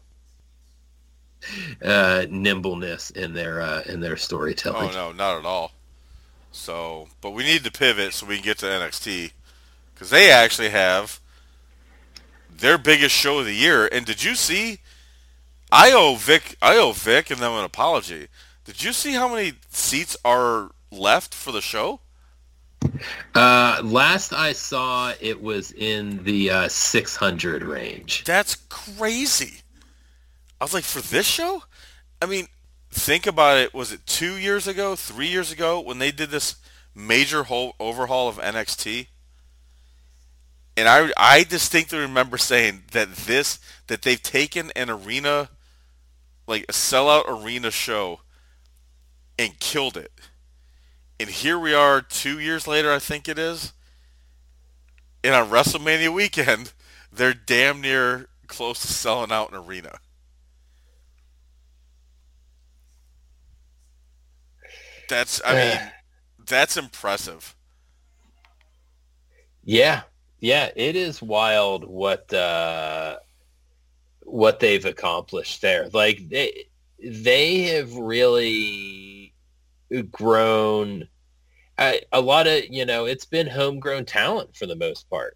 nimbleness in their storytelling. Oh no, not at all. So, but we need to pivot so we can get to NXT because they actually have their biggest show of the year. And did you see? I owe Vic and them an apology. Did you see how many seats are left for the show? Last I saw, it was in the 600 range. That's crazy. I was like, for this show? I mean, think about it. Was it 2 years ago, 3 years ago, when they did this major whole overhaul of NXT? And I distinctly remember saying that they've taken an arena, like a sellout arena show, and killed it. And here we are 2 years later, I think it is. And on WrestleMania weekend, they're damn near close to selling out an arena. That's impressive. Yeah, it is wild what they've accomplished there. Like they have really grown a lot of, it's been homegrown talent for the most part.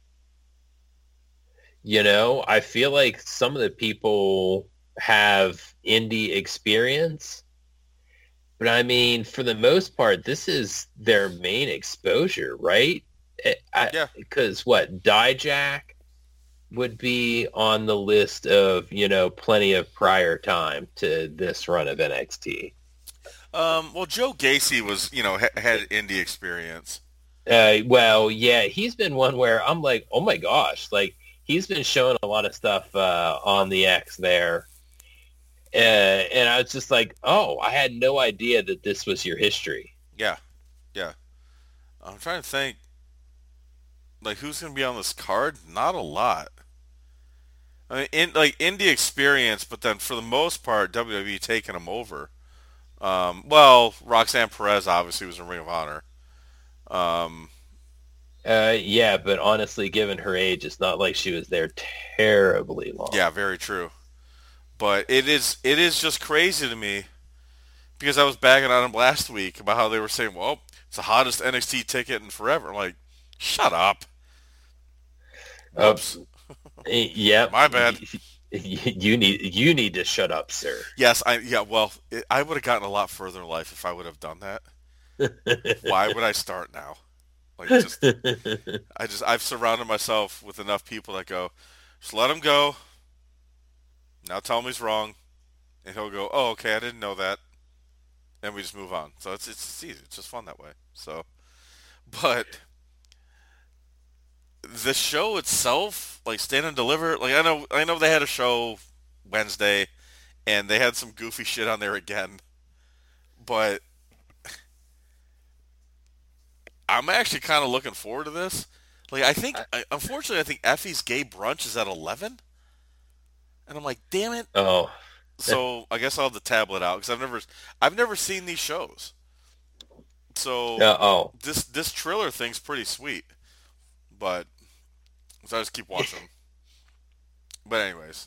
I feel like some of the people have indie experience, But I mean, for the most part, this is their main exposure, right? Yeah. Because what, Dijak would be on the list of, plenty of prior time to this run of NXT. Well, Joe Gacy was, had indie experience. Well, yeah, he's been one where I'm like, oh my gosh, like he's been showing a lot of stuff on the X there. And I was just like, oh, I had no idea that this was your history. Yeah, yeah. I'm trying to think, like, who's going to be on this card? Not a lot. I mean, indie experience, but then for the most part, WWE taking them over. Well, Roxanne Perez obviously was in Ring of Honor. Um, Yeah, but honestly, given her age, it's not like she was there terribly long. yeah, very true. But it is just crazy to me because I was bagging on them last week about how they were saying, well, it's the hottest NXT ticket in forever. I'm like, shut up. Uh, Whoops. yep. My bad. You need to shut up, sir. Yes, well, I would have gotten a lot further in life if I would have done that. Why would I start now? Like, I've surrounded myself with enough people that go, just let him go. Now tell him he's wrong, and he'll go, oh, okay, I didn't know that, and we just move on. So it's easy. It's just fun that way. So, but the show itself, like Stand and Deliver, like I know they had a show Wednesday, and they had some goofy shit on there again, but I'm actually kind of looking forward to this. Like unfortunately, I think Effie's gay brunch is at 11, and I'm like, damn it. Oh, So I guess I'll have the tablet out because I've never seen these shows. So oh, this Triller thing's pretty sweet, but so I just keep watching them. But anyways,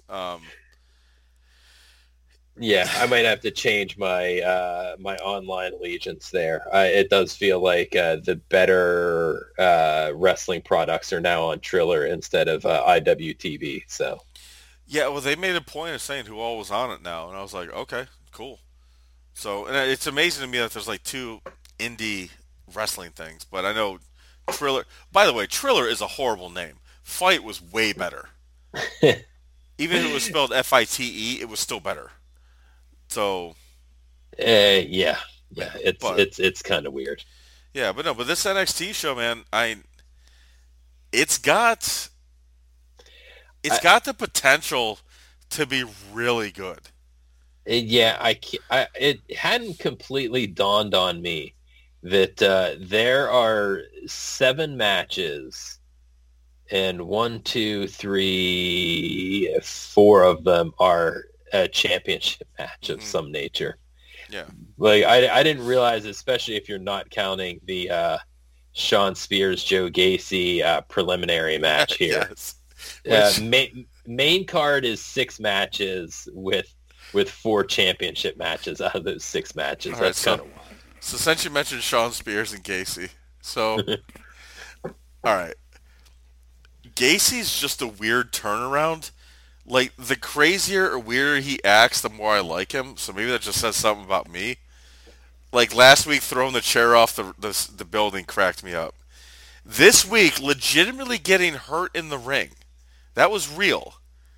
yeah. I might have to change my online allegiance there. It does feel like the better wrestling products are now on Triller instead of IWTV. So. yeah, well they made a point of saying who all was on it now, and I was like, okay, cool. So and it's amazing to me that there's like two indie wrestling things, but I know Triller. By the way, Triller is a horrible name. Fight was way better. Even if it was spelled Fite, it was still better. So, Yeah, yeah, it's but it's it's kind of weird. yeah, but no, but this NXT show, man, it's got it's I, got the potential to be really good. yeah, it hadn't completely dawned on me that there are 7 matches, and one, two, three, four of them are a championship match of Hmm. some nature. Yeah, Like I didn't realize, especially if you're not counting the Sean Spears Joe Gacy preliminary match here. yes. Which Main card is 6 matches with 4 championship matches out of those 6 matches. all right. That's kind So of so since you mentioned Sean Spears and Gacy, so all right, Gacy's just a weird turnaround. Like the crazier or weirder he acts, the more I like him. So maybe that just says something about me. Like last week, throwing the chair off the building cracked me up. This week, legitimately getting hurt in the ring, that was real.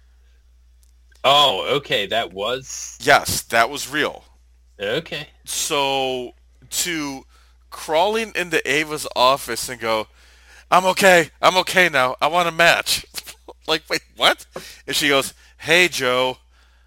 Oh, okay. That was Yes, that was real. okay. So to crawling into Ava's office and go, I'm okay now. I want a match. Like, wait, what? And she goes, hey, Joe.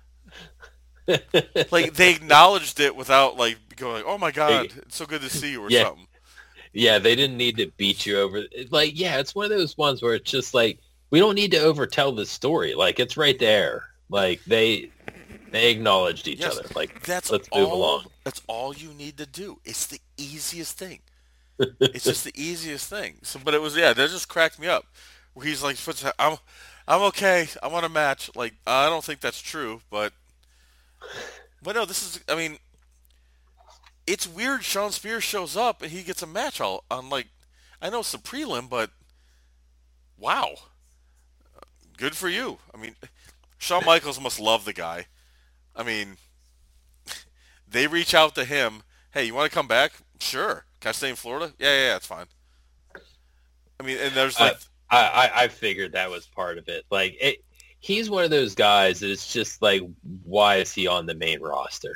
Like, they acknowledged it without, like, going, oh my God, it's so good to see you or Yeah, something. yeah. They didn't need to beat you over. Like, yeah, it's one of those ones where it's just like we don't need to overtell the story. Like, it's right there. Like they acknowledged each Yes, other. Like, that's let's move all. along. That's all you need to do. It's the easiest thing. It's just the easiest thing. So, but it was that just cracked me up. Where he's like, I'm okay. I want a match. Like, I don't think that's true, but no, this is. I mean, it's weird. Sean Spears shows up and he gets a match all on like, I know it's a prelim, but wow, good for you. I mean, Shawn Michaels must love the guy. I mean, they reach out to him hey, you want to come back? Sure. Can I stay in Florida? Yeah, it's fine. I mean, and there's I, like, I figured that was part of it. Like, he's one of those guys that it's just like, why is he on the main roster?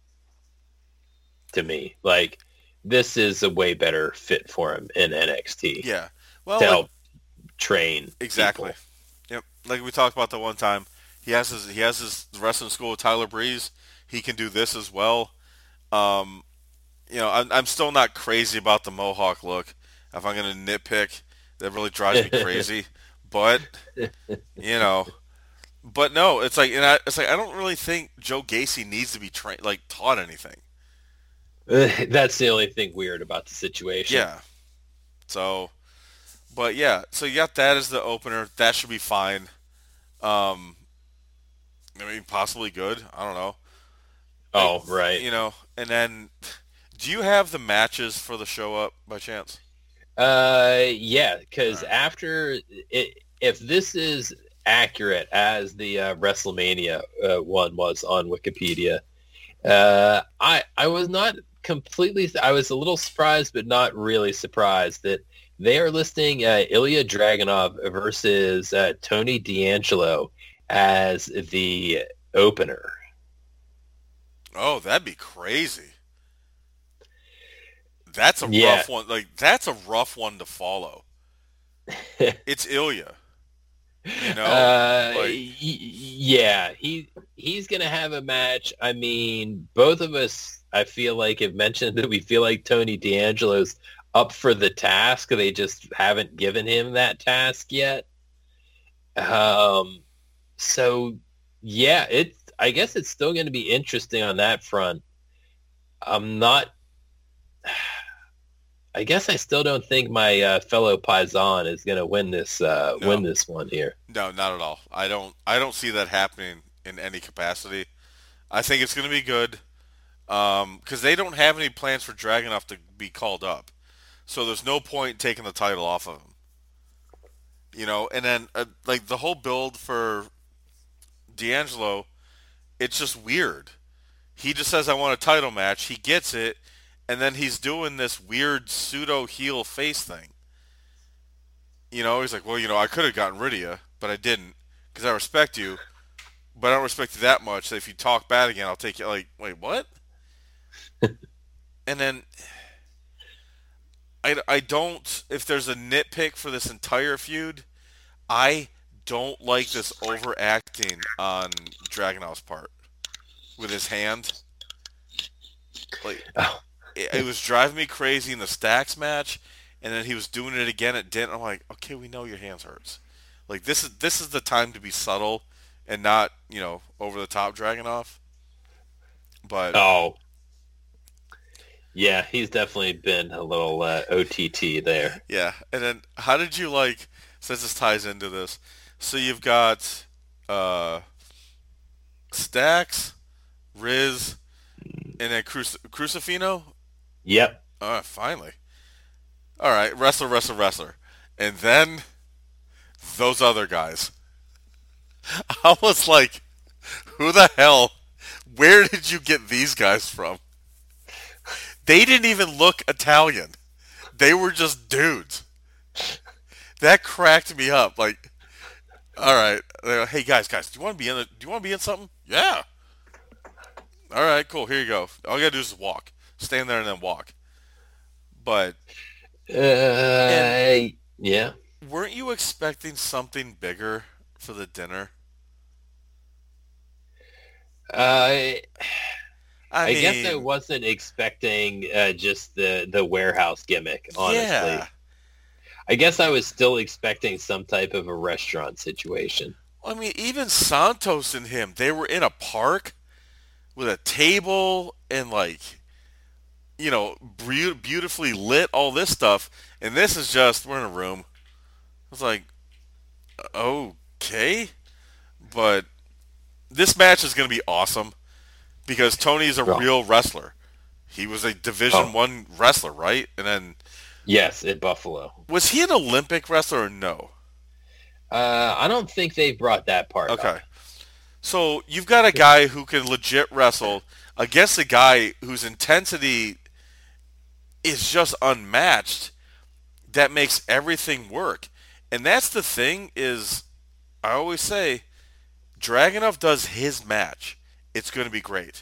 To me, like, this is a way better fit for him in NXT yeah. Well, to like, help train exactly. people. Yep. Like we talked about the one time, he has his wrestling school with Tyler Breeze. He can do this as well. Um, I'm still not crazy about the Mohawk look. If I'm gonna nitpick, that really drives me crazy. But you know, but no, it's like I don't really think Joe Gacy needs to be trained, like taught anything. That's the only thing weird about the situation. Yeah. So, but yeah, so you got that as the opener. That should be fine. Um, I mean, possibly good. I don't know. Like, Oh, right. and then, do you have the matches for the show up by chance? Yeah, All because right. after if this is accurate as the WrestleMania one was on Wikipedia, I was not completely. I was a little surprised, but not really surprised that they are listing Ilya Dragunov versus Tony D'Angelo as the opener. Oh, that'd be crazy. That's a Yeah. rough one. Like, that's a rough one to follow. It's Ilya, like, Yeah, he's gonna have a match. I mean, both of us, I feel like, have mentioned that we feel like Tony D'Angelo's up for the task. They just haven't given him that task yet. Um, so yeah, I guess it's still going to be interesting on that front. I'm not. I guess I still don't think my fellow Paisan is going to win no, this one here. no, not at all. I don't see that happening in any capacity. I think it's going to be good. Because they don't have any plans for Dragunov to be called up, so there's no point taking the title off of him. And then like the whole build for D'Angelo, it's just weird. He just says, "I want a title match." He gets it, and then he's doing this weird pseudo heel face thing. He's like, "Well, I could have gotten rid of you, but I didn't because I respect you, but I don't respect you that much. So if you talk bad again, I'll take you." Like, wait, what? And then I don't. If there's a nitpick for this entire feud, I don't like this overacting on Dragunov's part with his hand. Like, Oh, it was driving me crazy in the Stacks match, and then he was doing it again at Dent. I'm like, okay, we know your hands hurts. Like, this is the time to be subtle and not over the top Dragunov. But oh, yeah, he's definitely been a little OTT there. yeah, and then how did you like? Since this ties into this, so you've got uh, Stacks, Riz, and then Crucifino. Yep. Finally. All right, wrestler, and then those other guys. I was like, who the hell? Where did you get these guys from? They didn't even look Italian. They were just dudes. That cracked me up. Like, all right, hey guys, do you want to be in? Do you want to be in something? Yeah. All right, cool. Here you go. All you gotta do is walk. Stand there and then walk. But and Yeah. weren't you expecting something bigger for the dinner? Uh, I I guess I mean, wasn't expecting just the warehouse gimmick, honestly. yeah. I guess I was still expecting some type of a restaurant situation. I mean, even Santos and him, they were in a park with a table and like, beautifully lit, all this stuff. And this is just, we're in a room. It's like, okay. But this match is going to be awesome because Tony's a Oh, real wrestler. He was a Division oh, One wrestler, right? And then, yes, at Buffalo. was he an Olympic wrestler or no? I don't think they brought that part Okay. up. So you've got a guy who can legit wrestle against a guy whose intensity is just unmatched. That makes everything work. And that's the thing is, I always say, Dragunov does his match. It's going to be great.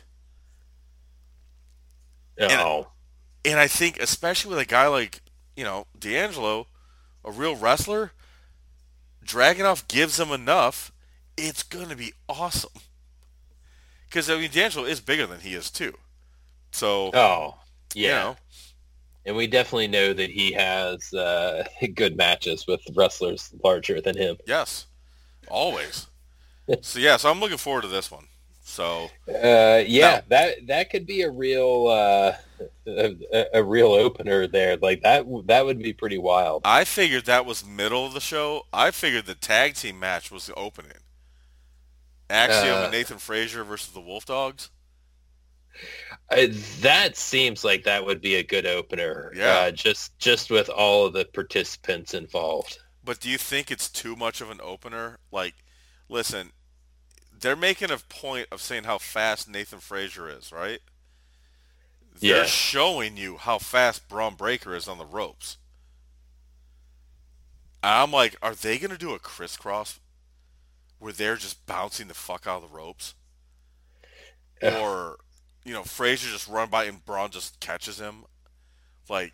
And Oh, and I think especially with a guy like, D'Angelo, a real wrestler, Dragunov gives him enough. It's going to be awesome. Because, I mean, D'Angelo is bigger than he is, too. So, oh, you yeah. know, And we definitely know that he has good matches with wrestlers larger than him. yes, always. So, yeah, so I'm looking forward to this one. So, now, Yeah, that could be a real a real opener there. Like that would be pretty wild. I figured that was middle of the show. I figured the tag team match was the opening. Axiom and Uh, Nathan Frazier versus the Wolf Dogs. that seems like that would be a good opener. Yeah. Just with all of the participants involved. But do you think it's too much of an opener? Like, listen, they're making a point of saying how fast Nathan Frazier is, right? They're Yeah. showing you how fast Braun Breaker is on the ropes. And I'm like, are they going to do a crisscross where they're just bouncing the fuck out of the ropes? Or, Frazier just run by and Braun just catches him? Like,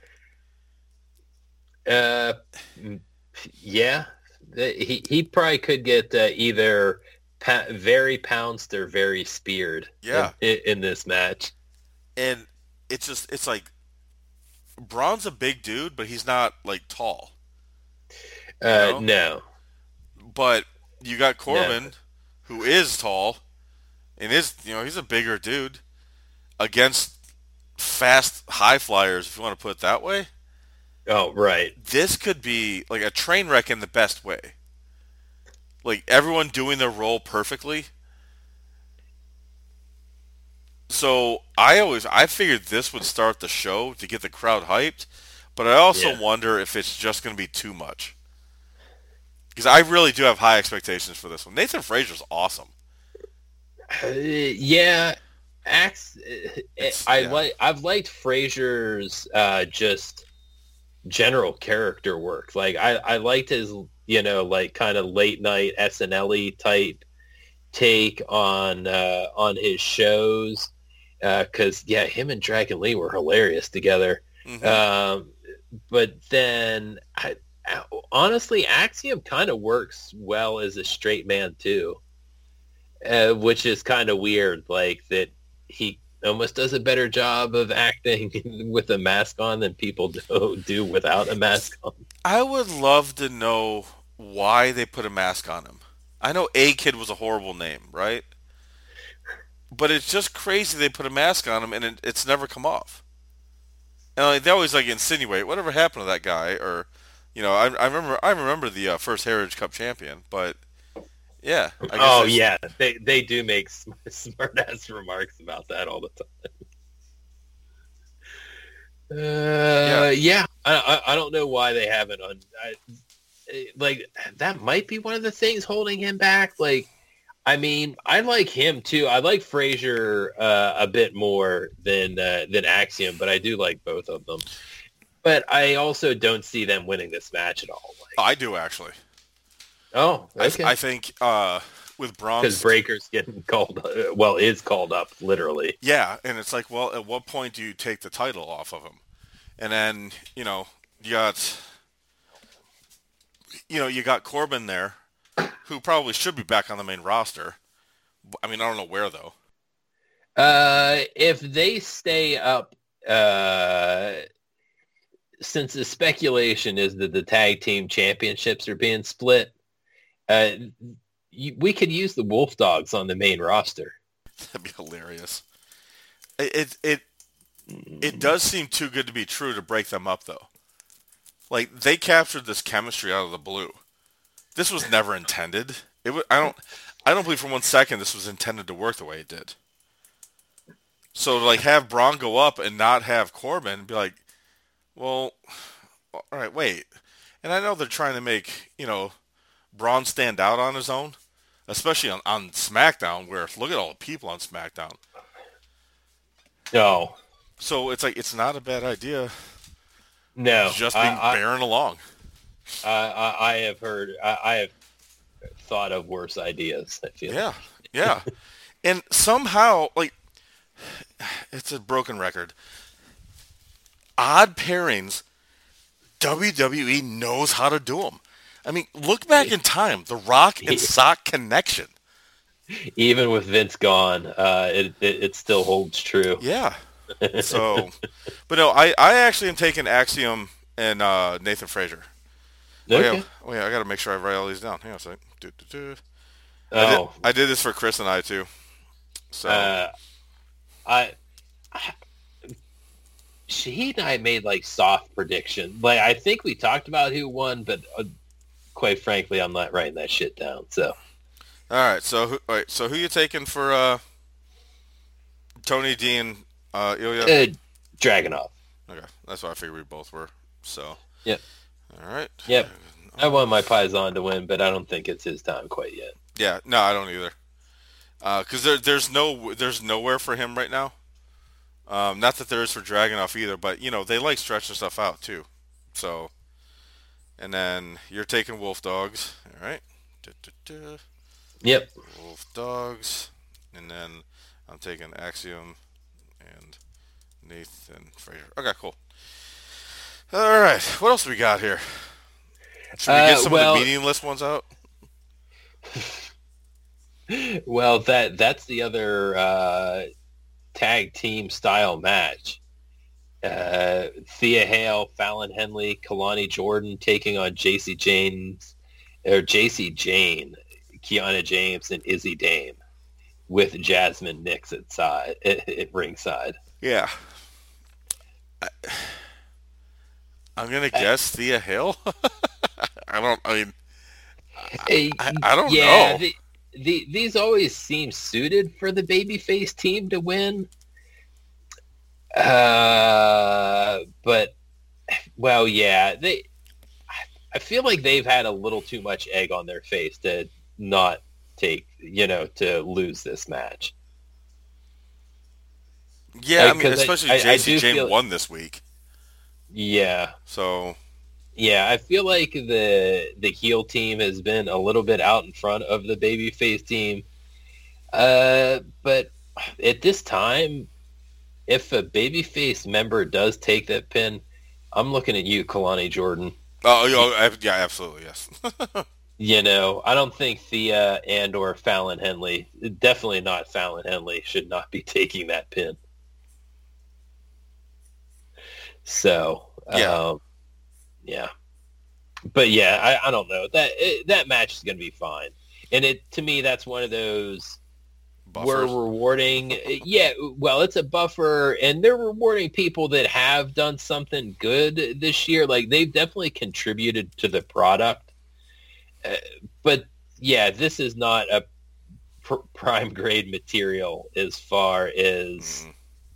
Uh, yeah. He probably could get either very pounced or very speared yeah. in this match. And it's like, Braun's a big dude, but he's not, like, tall, you know? No, But you got no. Corbin, who is tall, and he's a bigger dude against fast high flyers, if you want to put it that way. Oh, right. This could be like a train wreck in the best way. Like everyone doing their role perfectly. So I figured this would start the show to get the crowd hyped, but I also Yeah. wonder if it's just going to be too much. Because I really do have high expectations for this one. Nathan Frazier's awesome. Yeah. Axe. Yeah. I've liked Frasier's just general character work. Like I liked his like kind of late night SNL type take on his shows. Because yeah, him and Dragon Lee were hilarious together. Hmm. Um, but then honestly, Axiom kind of works well as a straight man too, which is kind of weird. Like that he almost does a better job of acting with a mask on than people do without a mask on. I would love to know why they put a mask on him. I know A Kid was a horrible name, right? But it's just crazy they put a mask on him and it's never come off. And like, they always like insinuate whatever happened to that guy, or I remember the first Heritage Cup champion, but yeah, I guess Oh there's yeah, they do make smart ass remarks about that all the time. yeah. Yeah, I don't know why they haven't like that might be one of the things holding him back. Like, I mean, I like him too. I like Frazier a bit more than Axiom, but I do like both of them. But I also don't see them winning this match at all. Like, I do actually. oh, I okay, think with because Braun's, Breaker's getting called, well, is called up literally. yeah, and it's like, well, at what point do you take the title off of him? And then you got you got Corbin there, who probably should be back on the main roster. I mean, I don't know where though. If they stay up, uh, since the speculation is that the tag team championships are being split, uh, we could use the Wolf Dogs on the main roster. That'd be hilarious. It does seem too good to be true to break them up though. Like they captured this chemistry out of the blue. This was never intended. I don't believe for 1 second this was intended to work the way it did. So to like have Braun go up and not have Corbin and be like, well, all right, wait. And I know they're trying to make Braun stand out on his own, especially on SmackDown, where look at all the people on SmackDown. No. So it's like it's not a bad idea. No, just being barren along. I have heard, I have thought of worse ideas. I feel Yeah, like. yeah. And somehow, like, it's a broken record. Odd pairings, WWE knows how to do them. I mean, look back in time, the Rock and Sock connection. Even with Vince gone, it still holds true. Yeah. So, but no, I actually am taking Axiom and Nathan Frazier. Okay. Oh yeah, I got to make sure I write all these down. Hang on a second. Oh, I did this for Chris and I too. So uh, I Shahid and I made like soft prediction. Like I think we talked about who won, but quite frankly, I'm not writing that shit down. So all right, so who you taking for Tony D and Ilya? Dragunov. Okay, that's what I figured we both were. So Yep. all right. Yep. I want my Paisan to win, but I don't think it's his time quite yet. Yeah, no, I don't either. Because there's nowhere for him right now. Not that there is for Dragunov either, but you know they like stretching stuff out too. So, and then you're taking Wolf Dogs, all right? Yep. Wolf Dogs, and then I'm taking Axiom and Nathan Frazier. Okay, cool. All right, what else we got here? Should we get some of the meaningless ones out? Well, that's the other tag team style match. Thea Hale, Fallon Henley, Kalani Jordan taking on JC Jane, Kiana James, and Izzy Dame with Jasmine Nix at ringside. Yeah. I'm gonna guess Thea Hale. I don't. I mean, I don't know. These always seem suited for the babyface team to win. But well, yeah, I feel like they've had a little too much egg on their face to not to lose this match. Yeah, I mean, especially JC Jane won this week. Yeah. So. Yeah, I feel like the heel team has been a little bit out in front of the babyface team. But at this time, if a babyface member does take that pin, I'm looking at you, Kalani Jordan. Oh, yeah, absolutely, yes. I don't think Thea and or Fallon Henley, definitely not Fallon Henley, should not be taking that pin. So, yeah. But yeah, I don't know. That match is going to be fine. And to me, that's one of those Buffers. We're rewarding. Yeah, well, it's a buffer, and they're rewarding people that have done something good this year. Like, they've definitely contributed to the product. But yeah, this is not a prime grade material as far as,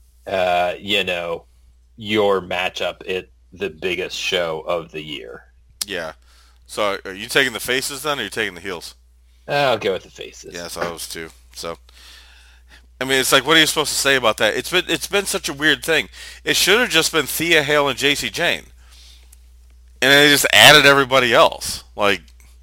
your matchup at the biggest show of the year. Yeah. So are you taking the faces then, or are you taking the heels? I'll go with the faces. Yeah, so I was too. So, I mean, it's like, what are you supposed to say about that? It's been such a weird thing. It should have just been Thea Hale and JC Jane, and they just added everybody else. Like,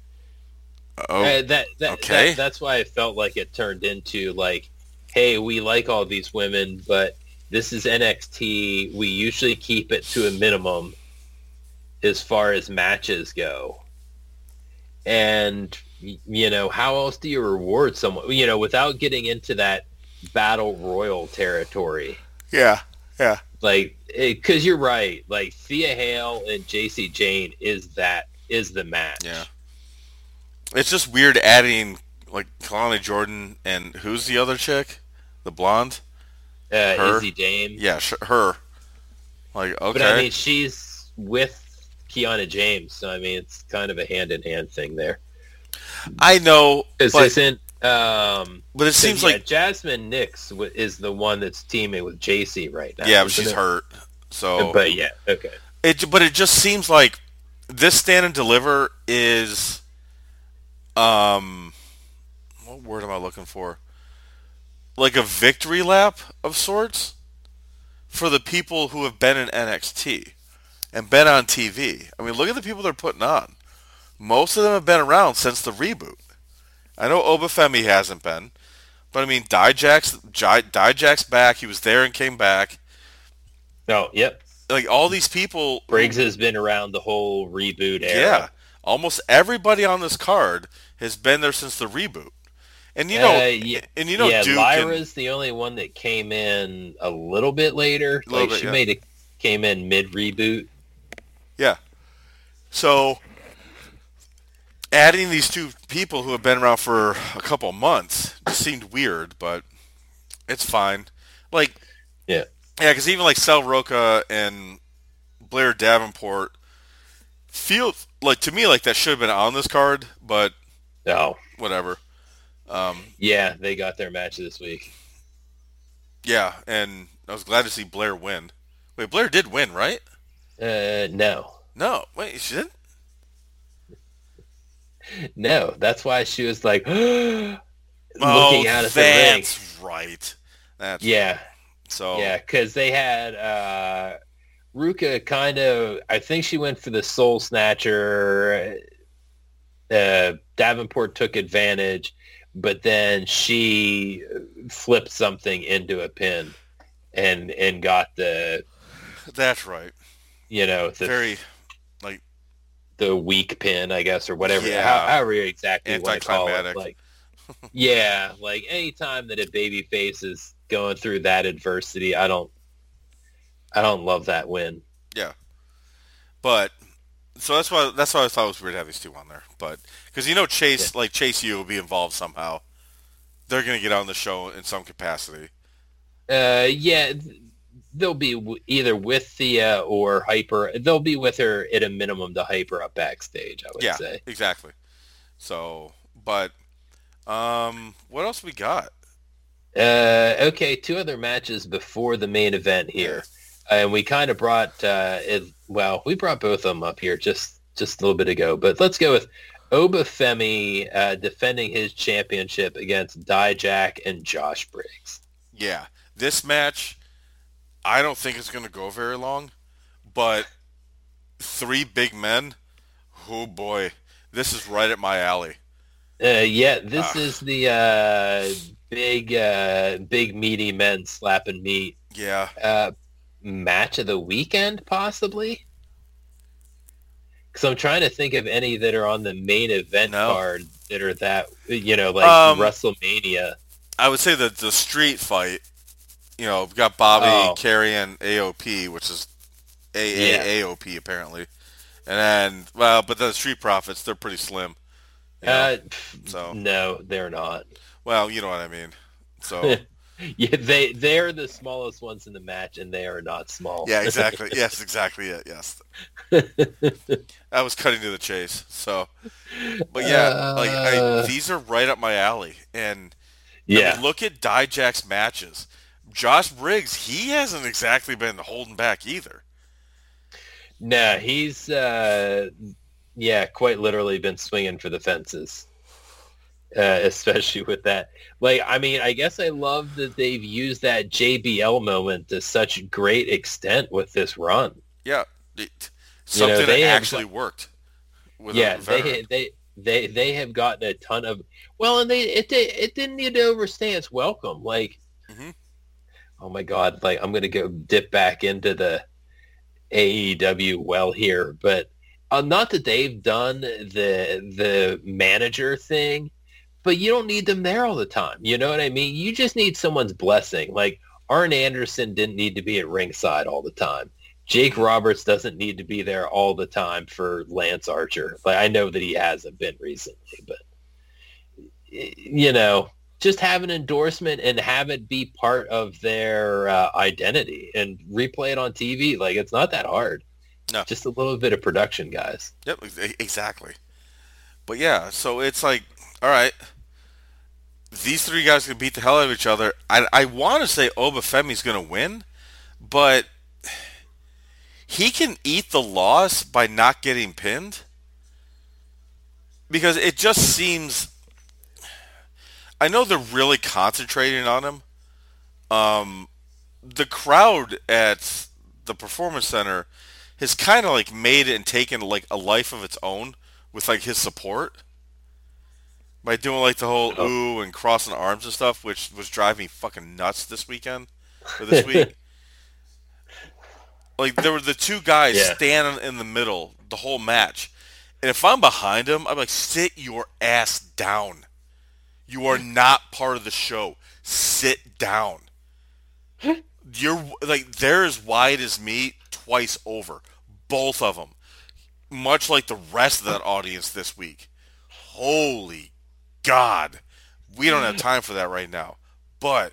okay. That's why I felt like it turned into like, hey, we like all these women, but this is NXT. We usually keep it to a minimum as far as matches go. And, how else do you reward someone, without getting into that battle royal territory? Yeah. Like, because you're right. Like, Thea Hale and JC Jane is the match. Yeah. It's just weird adding, like, Kalani Jordan and who's the other chick? The blonde? Izzy Dame. Yeah, her. Like, okay. But, I mean, she's with Kiana James, so, I mean, it's kind of a hand-in-hand thing there. I know, but it seems like Jasmine Nix is the one that's teaming with JC right now. Yeah, but she's hurt. So, but yeah, okay. But it just seems like this stand and deliver is, what word am I looking for? Like a victory lap of sorts for the people who have been in NXT. and been on TV. I mean, look at the people they're putting on. Most of them have been around since the reboot. I know Obafemi hasn't been, but I mean, Dijak's back. He was there and came back. Oh, yep. Like all these people, Briggs has been around the whole reboot yeah, era. almost everybody on this card has been there since the reboot. And Yeah, Duke Lyra's the only one that came in a little bit later. a little Like bit, she yeah, made it came in mid reboot. yeah. So adding these two people who have been around for a couple of months just seemed weird, but it's fine. Like, Yeah. yeah, because even like Sal Roca and Blair Davenport feel like to me like that should have been on this card, but Oh, whatever. yeah, they got their match this week. Yeah, and I was glad to see Blair win. Wait, Blair did win, right? No. No, wait, she didn't. No, that's why she was like Oh, looking out at the ring. that's right. That's Yeah, so. yeah, because they had Ruka kind of. I think she went for the Soul Snatcher. Davenport took advantage, but then she flipped something into a pin and got That's right. the Very like the weak pin, I guess, or whatever. Yeah. However you exactly want to call it. Anticlimactic. Like, yeah, like anytime that a baby face is going through that adversity, I don't love that win. yeah, but so that's why I thought it was weird to have these two on there. But because Yeah. Chase U will be involved somehow. They're gonna get on the show in some capacity. Yeah, they'll be either with Thea or Hyper. They'll be with her at a minimum to hyper up backstage, I would Yeah, say. exactly. So, but what else we got? Okay, two other matches before the main event Yeah. here. And we kind of brought, we brought both of them up here just a little bit ago. But let's go with Obafemi defending his championship against Dijak and Josh Briggs. Yeah, this match, I don't think it's gonna go very long, but three big men. Oh boy, this is right at my alley. Yeah, this Ah, is the big meaty men slapping meat yeah. match of the weekend, possibly. Because I'm trying to think of any that are on the main event No. card that are that like Um, WrestleMania. I would say that the street fight. We've got Bobby, Oh, Carrie, and AOP, which is yeah. AAAOP apparently. And then, well, but the Street Profits, they're pretty slim. You know, so, No, they're not. well, you know what I mean. So, Yeah, they're the smallest ones in the match, and they are not small. yeah, exactly. Yes, exactly it. Yes. I was cutting to the chase. So, but yeah, Uh, these are right up my alley. And, I yeah. mean, look at Dijak's matches. Josh Briggs, he hasn't exactly been holding back either. No, he's quite literally been swinging for the fences, especially with that. Like, I mean, I guess I love that they've used that JBL moment to such great extent with this run. Yeah. Something that they have actually worked with a yeah, veteran. they have gotten a ton of and it didn't need to overstay its welcome. Like, Hmm. oh my God, like I'm gonna go dip back into the AEW well here, but not that they've done the manager thing, but you don't need them there all the time. You know what I mean? You just need someone's blessing. Like Arn Anderson didn't need to be at ringside all the time. Jake Roberts doesn't need to be there all the time for Lance Archer. Like I know that he hasn't been recently, but just have an endorsement and have it be part of their identity and replay it on TV. Like it's not that hard. No. Just a little bit of production, guys. Yep, exactly. But yeah, so it's like, all right, these three guys can beat the hell out of each other. I want to say Obafemi's going to win, but he can eat the loss by not getting pinned because it just seems. I know they're really concentrating on him. The crowd at the Performance Center has kind of like made it and taken like a life of its own with like his support by doing like the whole Oh. ooh and crossing arms and stuff, which was driving me fucking nuts this weekend or this week. Like there were the two guys Yeah. standing in the middle the whole match, and if I'm behind him, I'm like, sit your ass down. You are not part of the show. Sit down. You're like they're as wide as me twice over, both of them. Much like the rest of that audience this week. Holy God, we don't have time for that right now. But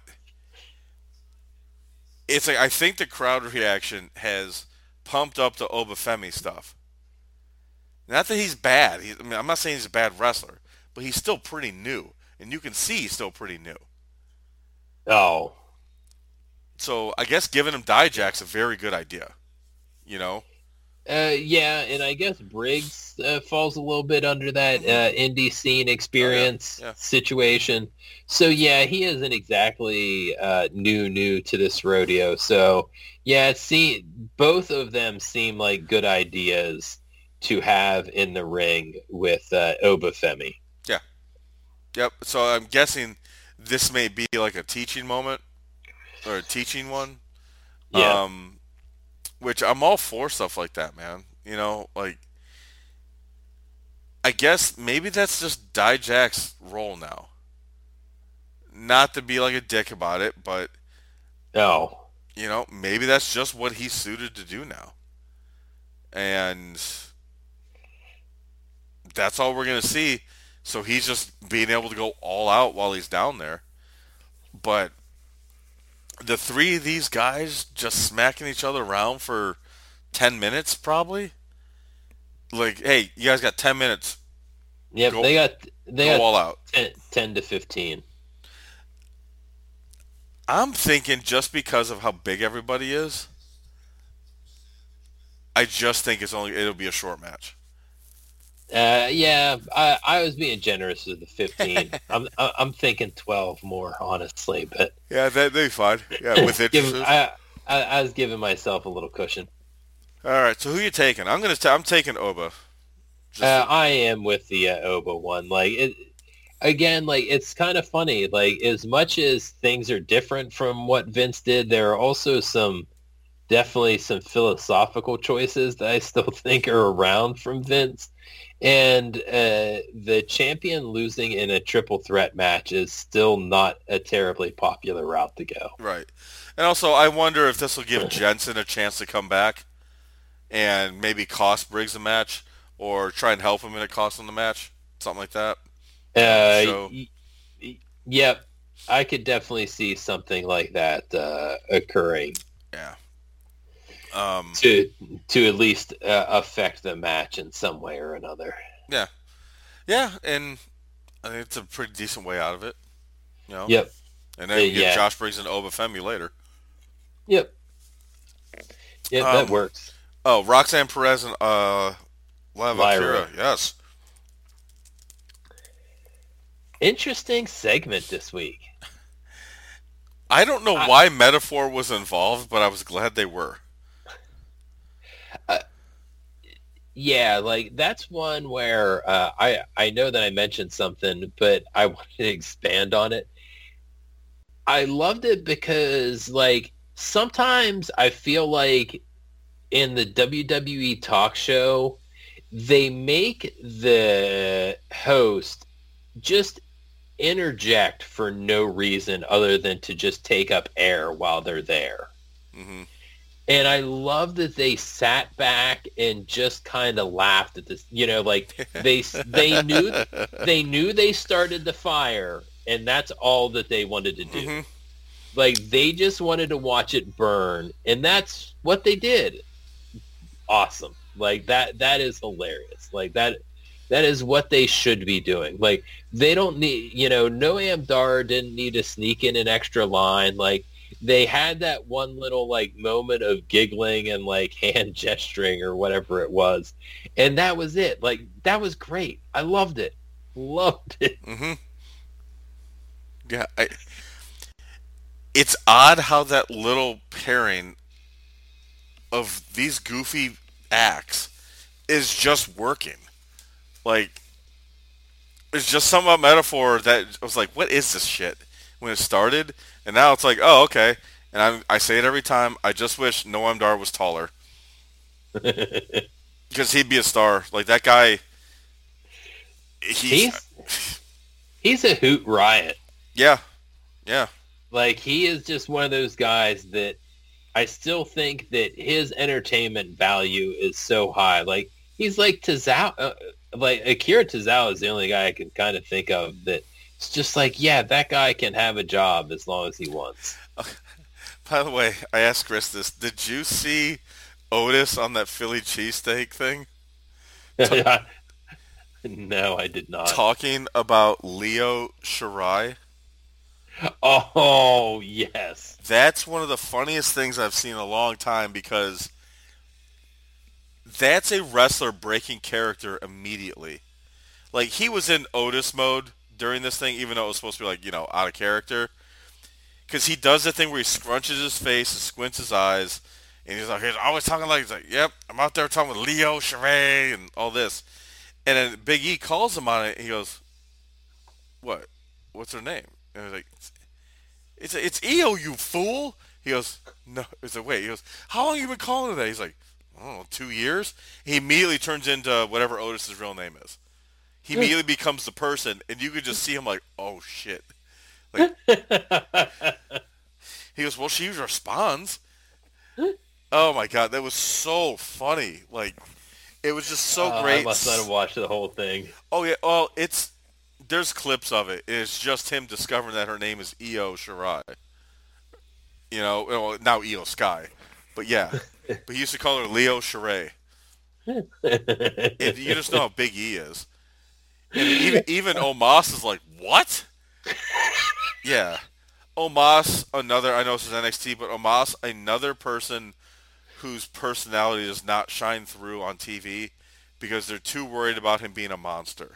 it's like I think the crowd reaction has pumped up the Obafemi stuff. Not that he's bad. I mean, I'm not saying he's a bad wrestler, but he's still pretty new, and you can see he's still pretty new. Oh. So I guess giving him Dijak's a very good idea. You know? Yeah, and I guess Briggs falls a little bit under that indie scene experience Yeah. situation. So yeah, he isn't exactly new to this rodeo. So yeah, see, both of them seem like good ideas to have in the ring with Obafemi. Yeah. Yep. So I'm guessing this may be like a teaching moment or a teaching one. Yeah. Which I'm all for stuff like that, man. You know, like I guess maybe that's just Dijak's role now. Not to be like a dick about it, but Oh. you know, maybe that's just what he's suited to do now. And that's all we're gonna see. So he's just being able to go all out while he's down there. But the three of these guys just smacking each other around for 10 minutes probably. Like, hey, you guys got 10 minutes. Yep, Go- they got all out. 10 to 15. I'm thinking just because of how big everybody is, I just think it'll be a short match. Yeah, I was being generous with the 15. I'm thinking 12 more, honestly, but Yeah, that'd be fine. Yeah, with give, it. I was giving myself a little cushion. All right, so who you taking? I'm taking Oba. I am with the Oba one. Like it again, like it's kind of funny. Like as much as things are different from what Vince did, there are also definitely some philosophical choices that I still think are around from Vince. And the champion losing in a triple threat match is still not a terribly popular route to go. Right. And also, I wonder if this will give Jensen a chance to come back and maybe cost Briggs a match or try and help him and it cost him the match. Something like that. Yep. I could definitely see something like that occurring. Yeah. To at least affect the match in some way or another. Yeah. Yeah, and I think it's a pretty decent way out of it. You know? Yep. And then you get Josh Briggs and Obafemi later. Yep. Yep, that works. Oh, Roxanne Perez and Lyra. Yes. Interesting segment this week. I don't know why Metaphor was involved, but I was glad they were. Yeah, like that's one where I know that I mentioned something, but I wanted to expand on it. I loved it because like sometimes I feel like in the WWE talk show, they make the host just interject for no reason other than to just take up air while they're there. Mm-hmm. And I love that they sat back and just kind of laughed at this. You know, like they knew they started the fire, and that's all that they wanted to do. Mm-hmm. Like they just wanted to watch it burn, and that's what they did. Awesome. Like that is hilarious. Like that is what they should be doing. Like they don't need, Noam Dar didn't need to sneak in an extra line. Like they had that one little like moment of giggling and like hand gesturing or whatever it was. And that was it. Like that was great. I loved it. Loved it. Mm-hmm. Yeah. It's odd how that little pairing of these goofy acts is just working. Like, it's just some metaphor that I was like, what is this shit when it started? And now it's like, oh, okay. And I say it every time. I just wish Noam Dar was taller because he'd be a star. Like that guy, he's he's he's a hoot riot. yeah, yeah. Like he is just one of those guys that I still think that his entertainment value is so high. Like he's like Tozawa, like Akira Tozawa is the only guy I can kind of think of that it's just like, yeah, that guy can have a job as long as he wants. By the way, I asked Chris this. Did you see Otis on that Philly cheesesteak thing No, I did not. talking about Leo Shirai? Oh, yes. That's one of the funniest things I've seen in a long time because that's a wrestler breaking character immediately. Like he was in Otis mode during this thing, even though it was supposed to be like, out of character. Because he does the thing where he scrunches his face and squints his eyes, and he's always talking like, he's like, yep, I'm out there talking with Leo Shirai and all this. And then Big E calls him on it, and he goes, what? What's her name? And he's like, it's EO, you fool. He goes, no. It's like, wait. He goes, how long have you been calling her that? He's like, I don't know, 2 years? He immediately turns into whatever Otis's real name is. He immediately becomes the person, and you could just see him like, oh, shit. Like, he goes, well, she responds. Oh, my God. That was so funny. Like, it was just so great. I must not have watched the whole thing. Oh, yeah. Well, there's clips of it. It's just him discovering that her name is Io Shirai. Well, now Io Sky. But yeah. But he used to call her Leo Shirai. And you just know how big he is. And even Omos is like, what? Yeah. Omos, another, I know this is NXT, but Omos, another person whose personality does not shine through on TV because they're too worried about him being a monster.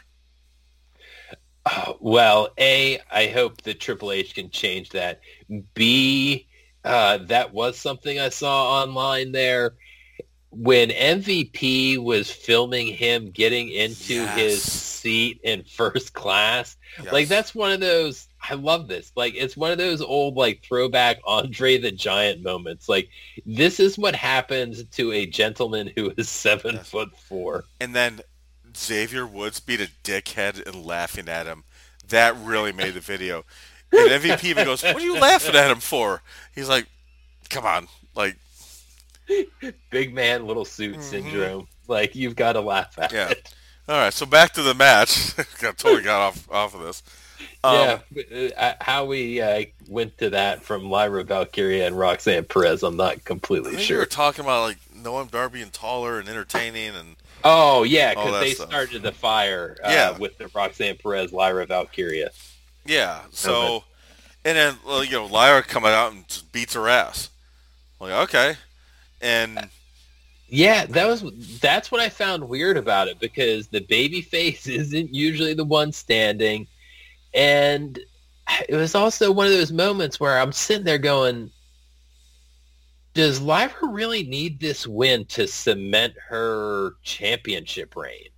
Well, A, I hope that Triple H can change that. B, that was something I saw online there. When MVP was filming him getting into his seat in first class, like that's one of those, I love this. Like it's one of those old like throwback Andre the Giant moments. Like this is what happens to a gentleman who is 7'4". And then Xavier Woods beat a dickhead and laughing at him. That really made the video. And MVP even goes, what are you laughing at him for? He's like, come on. Like, big man, little suit syndrome. Like, you've got to laugh at it. All right, so back to the match. Totally got off of this. How we went to that from Lyra Valkyria and Roxanne Perez, I'm not completely sure. We were talking about, like, Noam Dar being taller and entertaining and... Oh, yeah, because they stuff. started the fire with the Roxanne Perez, Lyra Valkyria. Yeah, so... And then, Lyra coming out and just beats her ass. Like, okay. And... Yeah, that's what I found weird about it, because the baby face isn't usually the one standing. And it was also one of those moments where I'm sitting there going, does Lyra really need this win to cement her championship reign?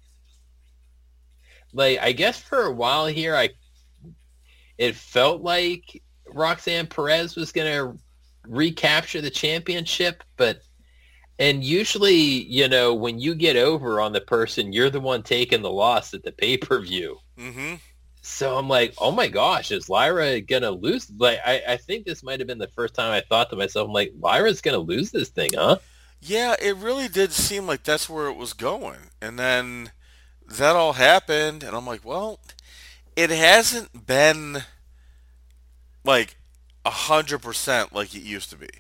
Like, I guess for a while here, it felt like Roxanne Perez was going to recapture the championship, and usually, when you get over on the person, you're the one taking the loss at the pay-per-view. Mm-hmm. So I'm like, oh my gosh, is Lyra going to lose? Like, I think this might have been the first time I thought to myself, I'm like, Lyra's going to lose this thing, huh? Yeah, it really did seem like that's where it was going. And then that all happened, and I'm like, well, it hasn't been like 100% like it used to be.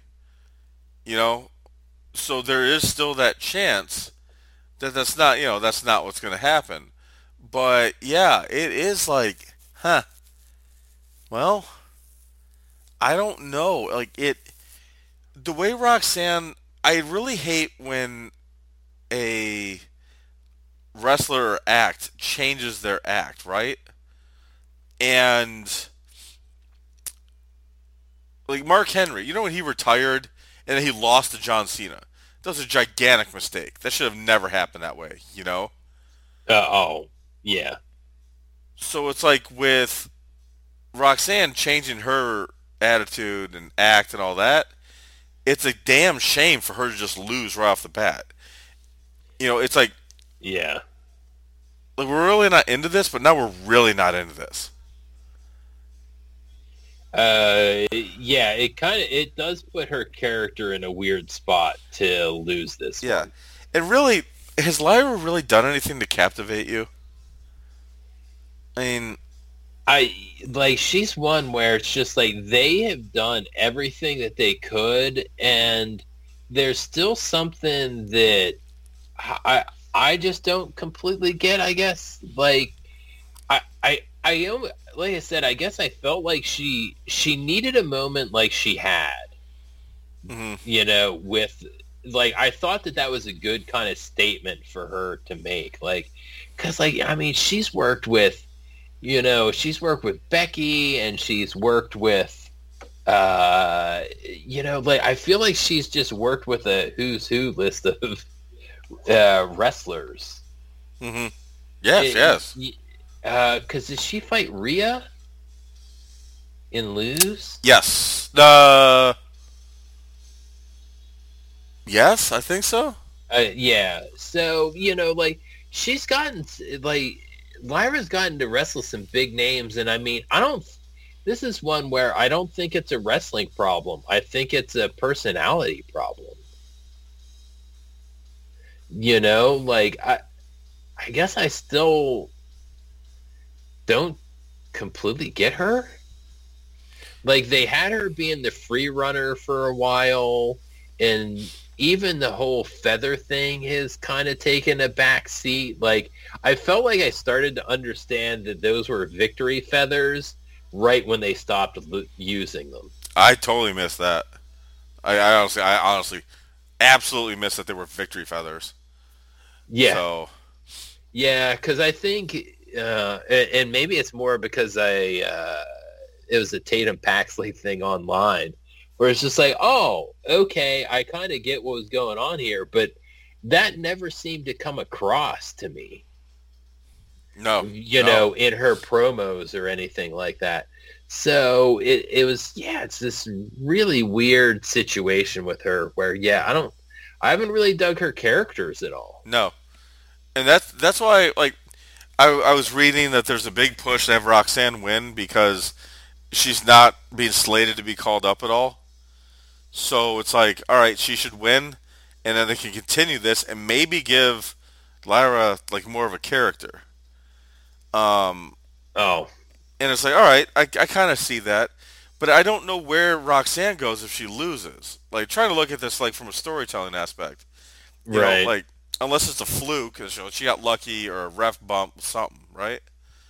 So there is still that chance that that's not what's going to happen. But yeah, it is like, well, I don't know. Like the way Roxanne, I really hate when a wrestler or act changes their act, right? And like Mark Henry, when he retired and then he lost to John Cena. That was a gigantic mistake. That should have never happened that way, you know? Oh, yeah. So it's like with Roxanne changing her attitude and act and all that, it's a damn shame for her to just lose right off the bat. It's Yeah. like we're really not into this, but now we're really not into this. Yeah, it does put her character in a weird spot to lose this Yeah. one. And really, has Lyra really done anything to captivate you? I mean, She's one where it's just like they have done everything that they could, and there's still something that I just don't completely get, I guess. Like I said, I guess I felt like she needed a moment like she had, mhm. with I thought that was a good kind of statement for her to make, because I mean she's worked with Becky and she's worked with I feel like she's just worked with a who's who list of wrestlers. Mhm. Yes. Because did she fight Rhea and lose? Yes. Yes, I think so. Yeah. So she's gotten Lyra's gotten to wrestle some big names, and I mean I don't. This is one where I don't think it's a wrestling problem. I think it's a personality problem. I guess I still don't completely get her. They had her being the free runner for a while, and even the whole feather thing has kind of taken a back seat. I felt like I started to understand that those were victory feathers right when they stopped using them. I totally missed that. I honestly absolutely missed that they were victory feathers. Yeah. So, yeah, because I think, and maybe it's more because it was a Tatum Paxley thing online, where it's just like, oh, okay, I kind of get what was going on here, but that never seemed to come across to me. no. In her promos or anything like that. So it was, it's this really weird situation with her where, I haven't really dug her characters at all. No. And that's why, I was reading that there's a big push to have Roxanne win because she's not being slated to be called up at all. So it's like, all right, she should win, and then they can continue this and maybe give Lyra more of a character. Oh, And it's like, all right, I kind of see that, but I don't know where Roxanne goes if she loses. Trying to look at this from a storytelling aspect, right. Unless it's a fluke, because she got lucky or a ref bump, something, right?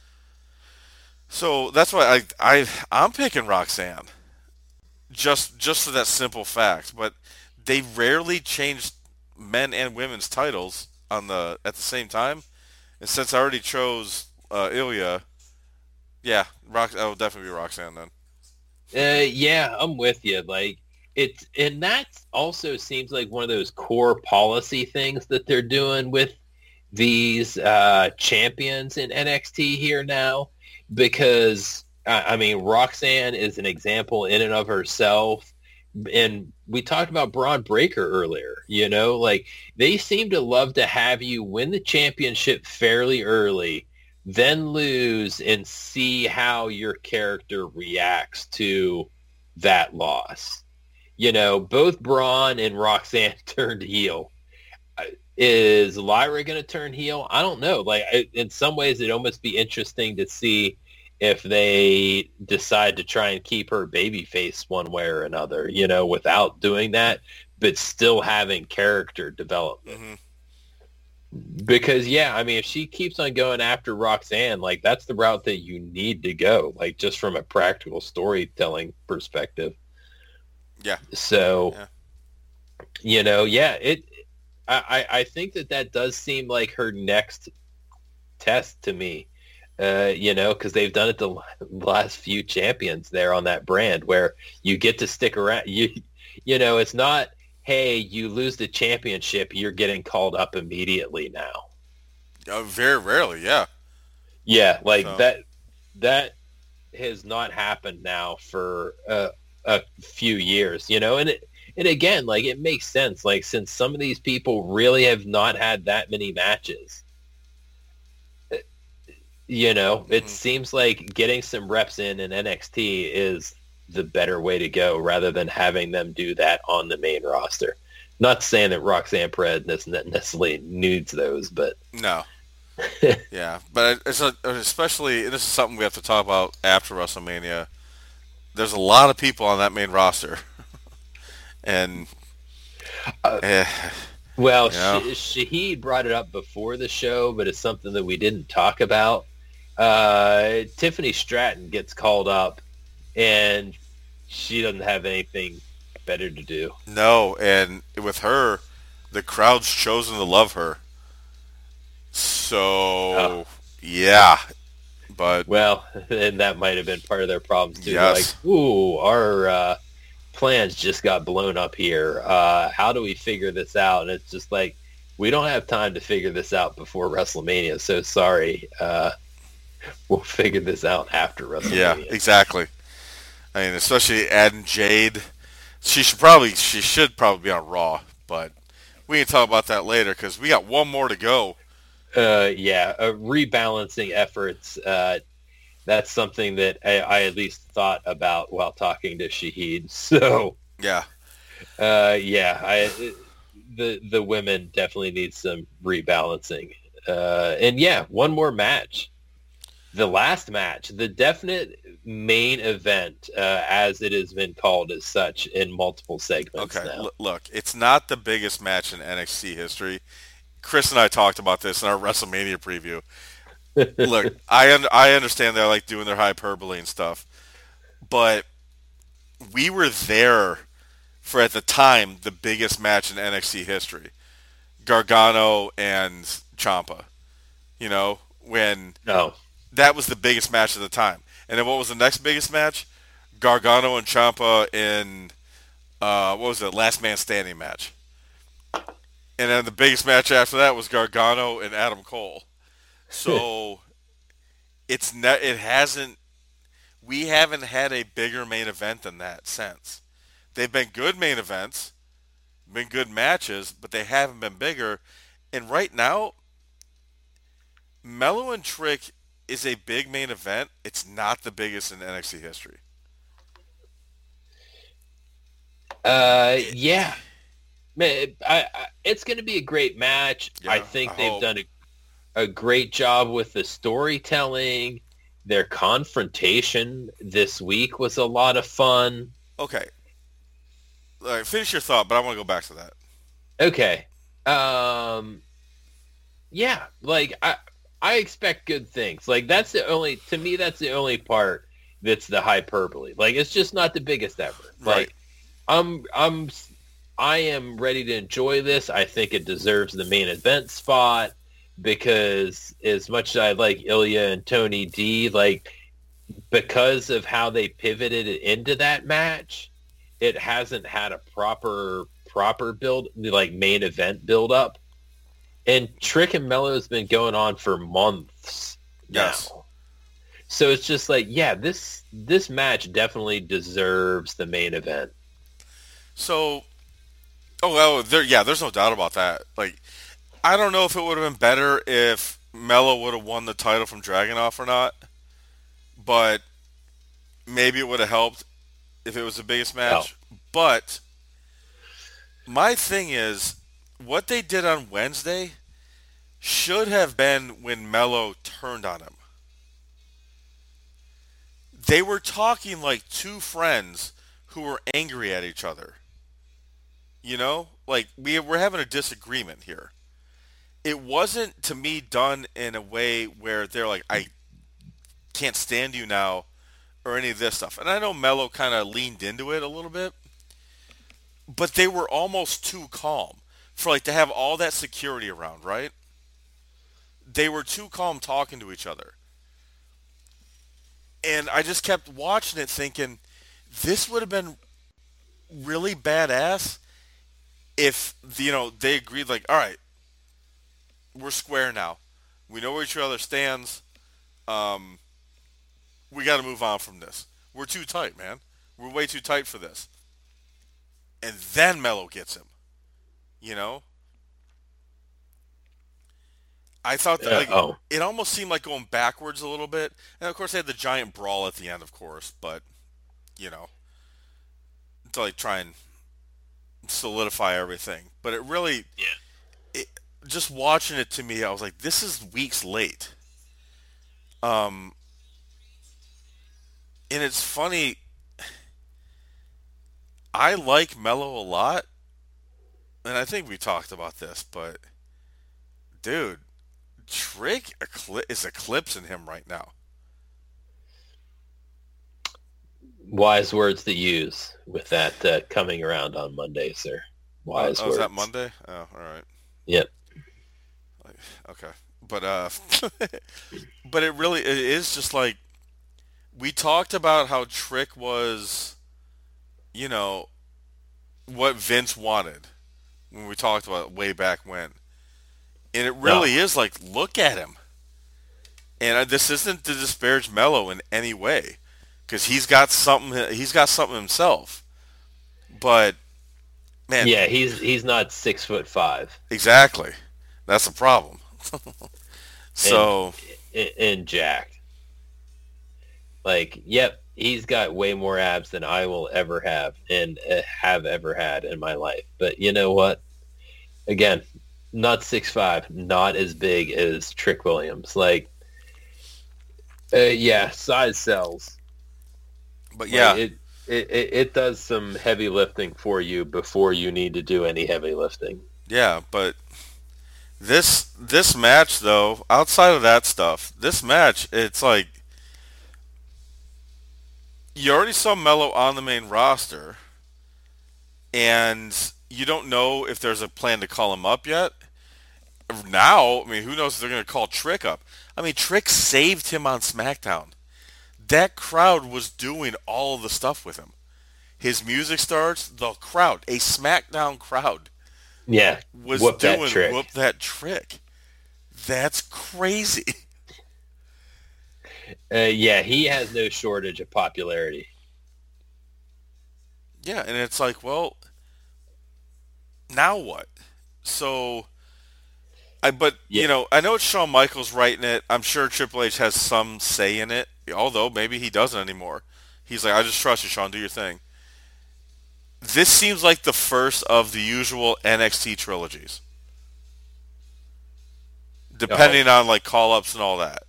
So that's why I'm picking Roxanne, just for that simple fact. But they rarely change men and women's titles at the same time, and since I already chose Ilya, yeah, I will definitely be Roxanne then. Yeah, I'm with you. And that also seems like one of those core policy things that they're doing with these champions in NXT here now, because I mean Roxanne is an example in and of herself, and we talked about Braun Breaker earlier. They seem to love to have you win the championship fairly early, then lose, and see how your character reacts to that loss. Both Braun and Roxanne turned heel. Is Lyra going to turn heel? I don't know. In some ways, it'd almost be interesting to see if they decide to try and keep her babyface one way or another, without doing that, but still having character development. Mm-hmm. Because, I mean, if she keeps on going after Roxanne, that's the route that you need to go, just from a practical storytelling perspective. Yeah. So, I think that does seem like her next test to me, because they've done it the last few champions there on that brand where you get to stick around. It's not hey, you lose the championship, you're getting called up immediately now. Very rarely, yeah. Yeah, like So that has not happened now for a few years, you know, and again, like it makes sense. Like since some of these people really have not had that many matches, you know, it mhm. seems like getting some reps in NXT is the better way to go rather than having them do that on the main roster. Not saying that Roxanne Perez necessarily needs those, but No, yeah, but especially, and this is something we have to talk about after WrestleMania. There's a lot of people on that main roster, and uh, eh, well, you know, Shahid brought it up before the show, but it's something that we didn't talk about. Tiffany Stratton gets called up, and she doesn't have anything better to do. no, and with her, the crowd's chosen to love her. Oh, So yeah, but well, and that might have been part of their problems too. They're like, yes, "Ooh, our plans just got blown up here. How do we figure this out?" And it's just like, we don't have time to figure this out before WrestleMania. So sorry. We'll figure this out after yeah, WrestleMania. exactly. I mean, especially adding Jade, she should probably be on Raw, but we can talk about that later because we got one more to go. Yeah, rebalancing efforts. That's something that I at least thought about while talking to Shahid. So, Yeah. yeah, the women definitely need some rebalancing. And yeah, one more match. The last match, the definite main event, as it has been called as such in multiple segments Okay. now. Look, it's not the biggest match in NXT history. Chris and I talked about this in our WrestleMania preview. Look, I understand they're like doing their hyperbole and stuff, but we were there for at the time the biggest match in NXT history, Gargano and Ciampa. You know, when Oh, that was the biggest match at the time. And then what was the next biggest match? Gargano and Ciampa in what was it? Last Man Standing match. And then the biggest match after that was Gargano and Adam Cole. So it hasn't we haven't had a bigger main event than that since. They've been good main events, been good matches, but they haven't been bigger. And right now, Mello and Trick is a big main event. It's not the biggest in NXT history. It, yeah, man, it's going to be a great match. I yeah, I think they've hope. done a great job with the storytelling. Their confrontation this week was a lot of fun. Okay, all right, finish your thought, but I want to go back to that. Okay. Um, yeah, like I expect good things. Like that's the only to me that's the only part that's the hyperbole. Like it's just not the biggest ever. Right. Like I'm I'm I am ready to enjoy this. I think it deserves the main event spot because as much as I like Ilya and Tony D, like because of how they pivoted it into that match, it hasn't had a proper build like main event build up. And Trick and Mello has been going on for months Yes. now. So it's just like, yeah, this match definitely deserves the main event. So, oh well, there's no doubt about that. Like, I don't know if it would have been better if Mello would have won the title from Dragunov or not, but maybe it would have helped if it was the biggest Oh, match. But my thing is, what they did on Wednesday should have been when Mello turned on him. They were talking like two friends who were angry at each other. You know, like we're having a disagreement here. It wasn't to me done in a way where they're like, I can't stand you now, or any of this stuff. And I know Mello kind of leaned into it a little bit, but they were almost too calm for like to have all that security around, right? They were too calm talking to each other. And I just kept watching it thinking, this would have been really badass if they agreed, like, all right, we're square now. We know where each other stands. Um, we got to move on from this. We're too tight, man. We're way too tight for this. And then Mello gets him. You know, I thought that, like, Oh, it almost seemed like going backwards a little bit. And of course, they had the giant brawl at the end, of course. But you know, to like try and solidify everything. But it really, yeah. it, just watching it, to me, I was like, this is weeks late. Um, and it's funny. I like Mello a lot, and I think we talked about this, but dude, Trick is eclipsing him right now. Wise words to use with that coming around on Monday, sir. Wise Is that words. Monday? Oh, all right. Yep. Okay. But but it is just like, we talked about how Trick was, you know, what Vince wanted when we talked about it way back when. And it No. really is like, look at him. And this isn't to disparage Mello in any way, because he's got something. He's got something himself. But man, Yeah, he's not 6'5" exactly, that's the problem. and So and jacked. Like, yep, he's got way more abs than I will ever have and have ever had in my life. But you know what? Again, not 6'5", not as big as Trick Williams. Like, yeah, size sells. but Like yeah, it does some heavy lifting for you before you need to do any heavy lifting. yeah, but this match, though, outside of that stuff, this match, it's like, you already saw Mello on the main roster, and you don't know if there's a plan to call him up yet. Now, I mean, who knows if they're going to call Trick up? I mean, Trick saved him on SmackDown. That crowd was doing all of the stuff with him. His music starts, the crowd, a SmackDown crowd, Yeah, was whoop that doing Whoop Trick. That Trick. That's crazy. Yeah, he has no shortage of popularity. Yeah, and it's like, well, now what? So, but Yeah, I know it's Shawn Michaels writing it. I'm sure Triple H has some say in it, although maybe he doesn't anymore. He's like, I just trust you, Shawn. Do your thing. This seems like the first of the usual NXT trilogies, oh, depending on like call ups and all that.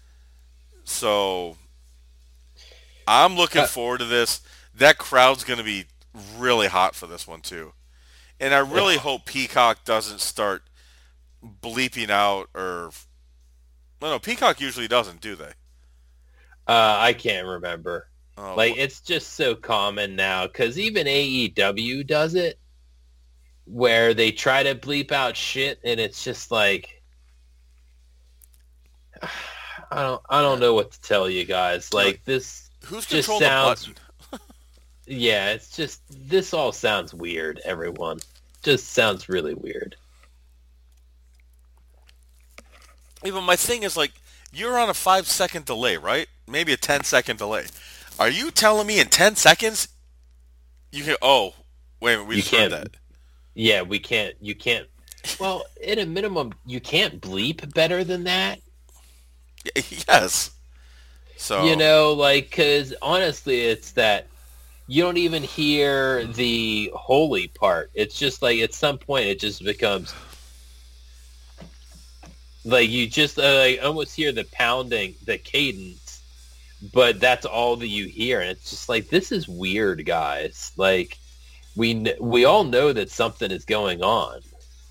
So I'm looking uh, forward to this. That crowd's going to be really hot for this one too, and I really hope Peacock doesn't start bleeping out, or no, Peacock usually doesn't, do they? I can't remember. Like, Oh, it's just so common now because even AEW does it, where they try to bleep out shit, and it's just like, I don't know what to tell you guys. you're like, Like, this who's just controlling the sounds, button? yeah, it's just, this all sounds weird. Everyone just sounds really weird. Even my thing is like, you're on a 5 second delay, right? Maybe a 10 second delay. Are you telling me in 10 seconds you can? Oh, wait a minute, we You just heard can't, that. yeah, we can't, you can't. Well, at a minimum, you can't bleep better than that. Yes. You So know, like, because honestly, it's that you don't even hear the holy part. It's just like at some point it just becomes like you just like almost hear the pounding, the cadence, but that's all that you hear, and it's just like this is weird, guys. Like we all know that something is going on.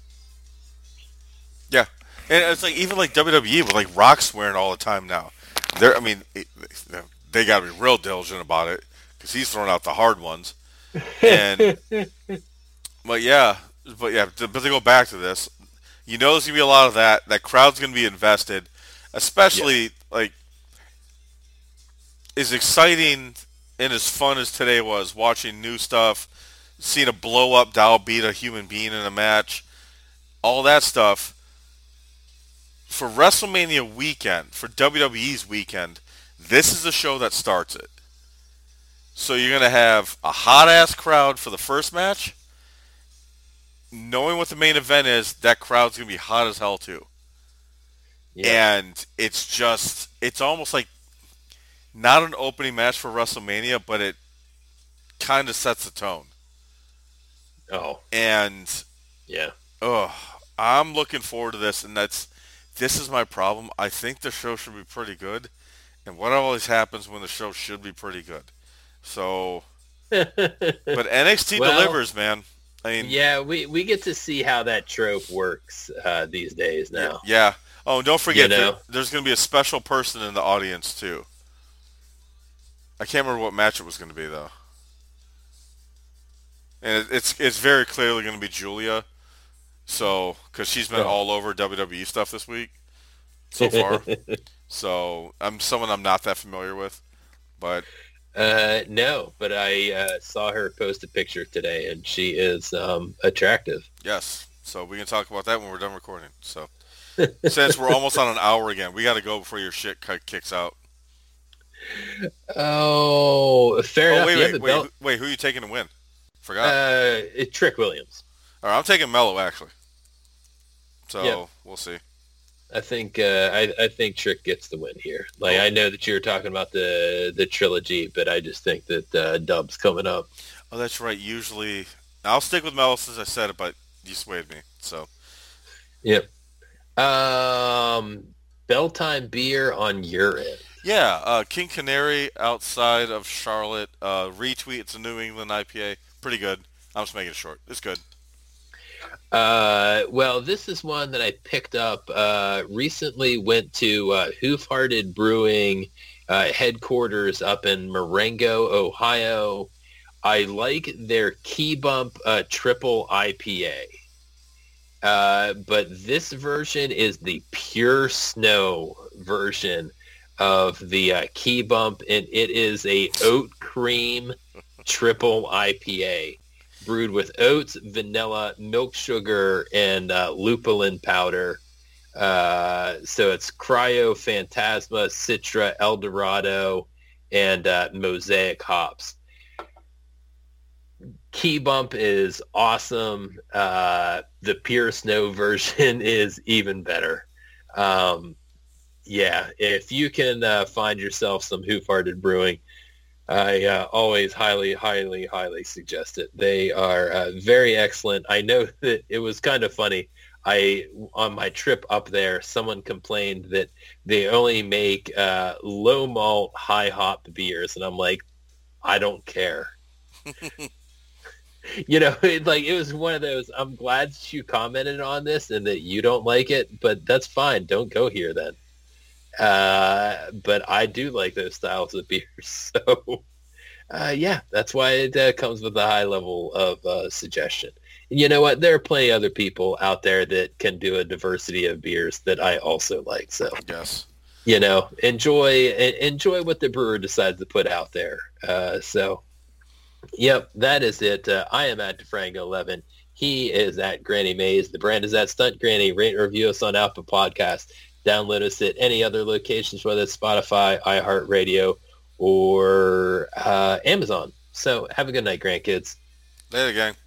yeah, and it's like, even like WWE with like Rock swearing all the time now. I mean, they got to be real diligent about it, because he's throwing out the hard ones. And but yeah, but to go back to this, there's gonna be a lot of that. That crowd's gonna be invested, Yeah. especially like, as exciting and as fun as today was watching new stuff. seen a blow up doll beat a human being in a match, all that stuff. For WrestleMania weekend, for WWE's weekend, this is the show that starts it. So you're going to have a hot-ass crowd for the first match. Knowing what the main event is, that crowd's going to be hot as hell too. Yeah. And it's almost like not an opening match for WrestleMania, but it kind of sets the tone. Oh. And yeah. I'm looking forward to this, and this is my problem. I think the show should be pretty good, and what always happens when the show should be pretty good. So, but NXT delivers, man. I mean, yeah, we get to see how that trope works these days now. Yeah. Oh, don't forget, there's going to be a special person in the audience too. I can't remember what match it was going to be though, and it's very clearly going to be Julia. So, because she's been all over WWE stuff this week so far. So, someone I'm not that familiar with, but no, but I saw her post a picture today, and she is attractive. Yes, so we can talk about that when we're done recording. So, since we're almost on an hour again, we got to go before your shit kicks out. Oh, fair enough. Wait, who are you taking to win? Forgot. Trick Williams. All right, I'm taking Mello actually. So we'll see. I think I think Trick gets the win here. Like I know that you were talking about the trilogy, but I just think that Dub's coming up. Oh, that's right. Usually, I'll stick with Mello since I said it, but you swayed me. So. Yep. Bell Time beer on your end. Yeah, King Canary outside of Charlotte. Retweet. It's a New England IPA. Pretty good. I'm just making it short. It's good. Well, this is one that I picked up recently. Went to Hoof Hearted Brewing headquarters up in Marengo, Ohio. I like their Key Bump triple IPA. But this version is the pure snow version of the Key Bump, and it is a oat cream triple IPA brewed with oats, vanilla, milk sugar, and lupulin powder. So it's Cryo, Phantasma, Citra, Eldorado, and Mosaic hops. Key Bump is awesome. The Pure Snow version is even better. Yeah, if you can find yourself some Hoof-Hearted Brewing, I always highly, highly, highly suggest it. They are very excellent. I know that it was kind of funny. On my trip up there, someone complained that they only make low malt, high hop beers, and I'm like, I don't care. It was one of those, I'm glad that you commented on this and that you don't like it, but that's fine. Don't go here then. But I do like those styles of beer. So, that's why it comes with a high level of suggestion. And you know what? There are plenty of other people out there that can do a diversity of beers that I also like. So, yes, enjoy what the brewer decides to put out there. Yep, that is it. I am at DeFranco11. He is at Granny Mays. The brand is at Stunt Granny. Rate and review us on Apple Podcast. Download us at any other locations, whether it's Spotify, iHeartRadio, or Amazon. So have a good night, grandkids. Later, gang.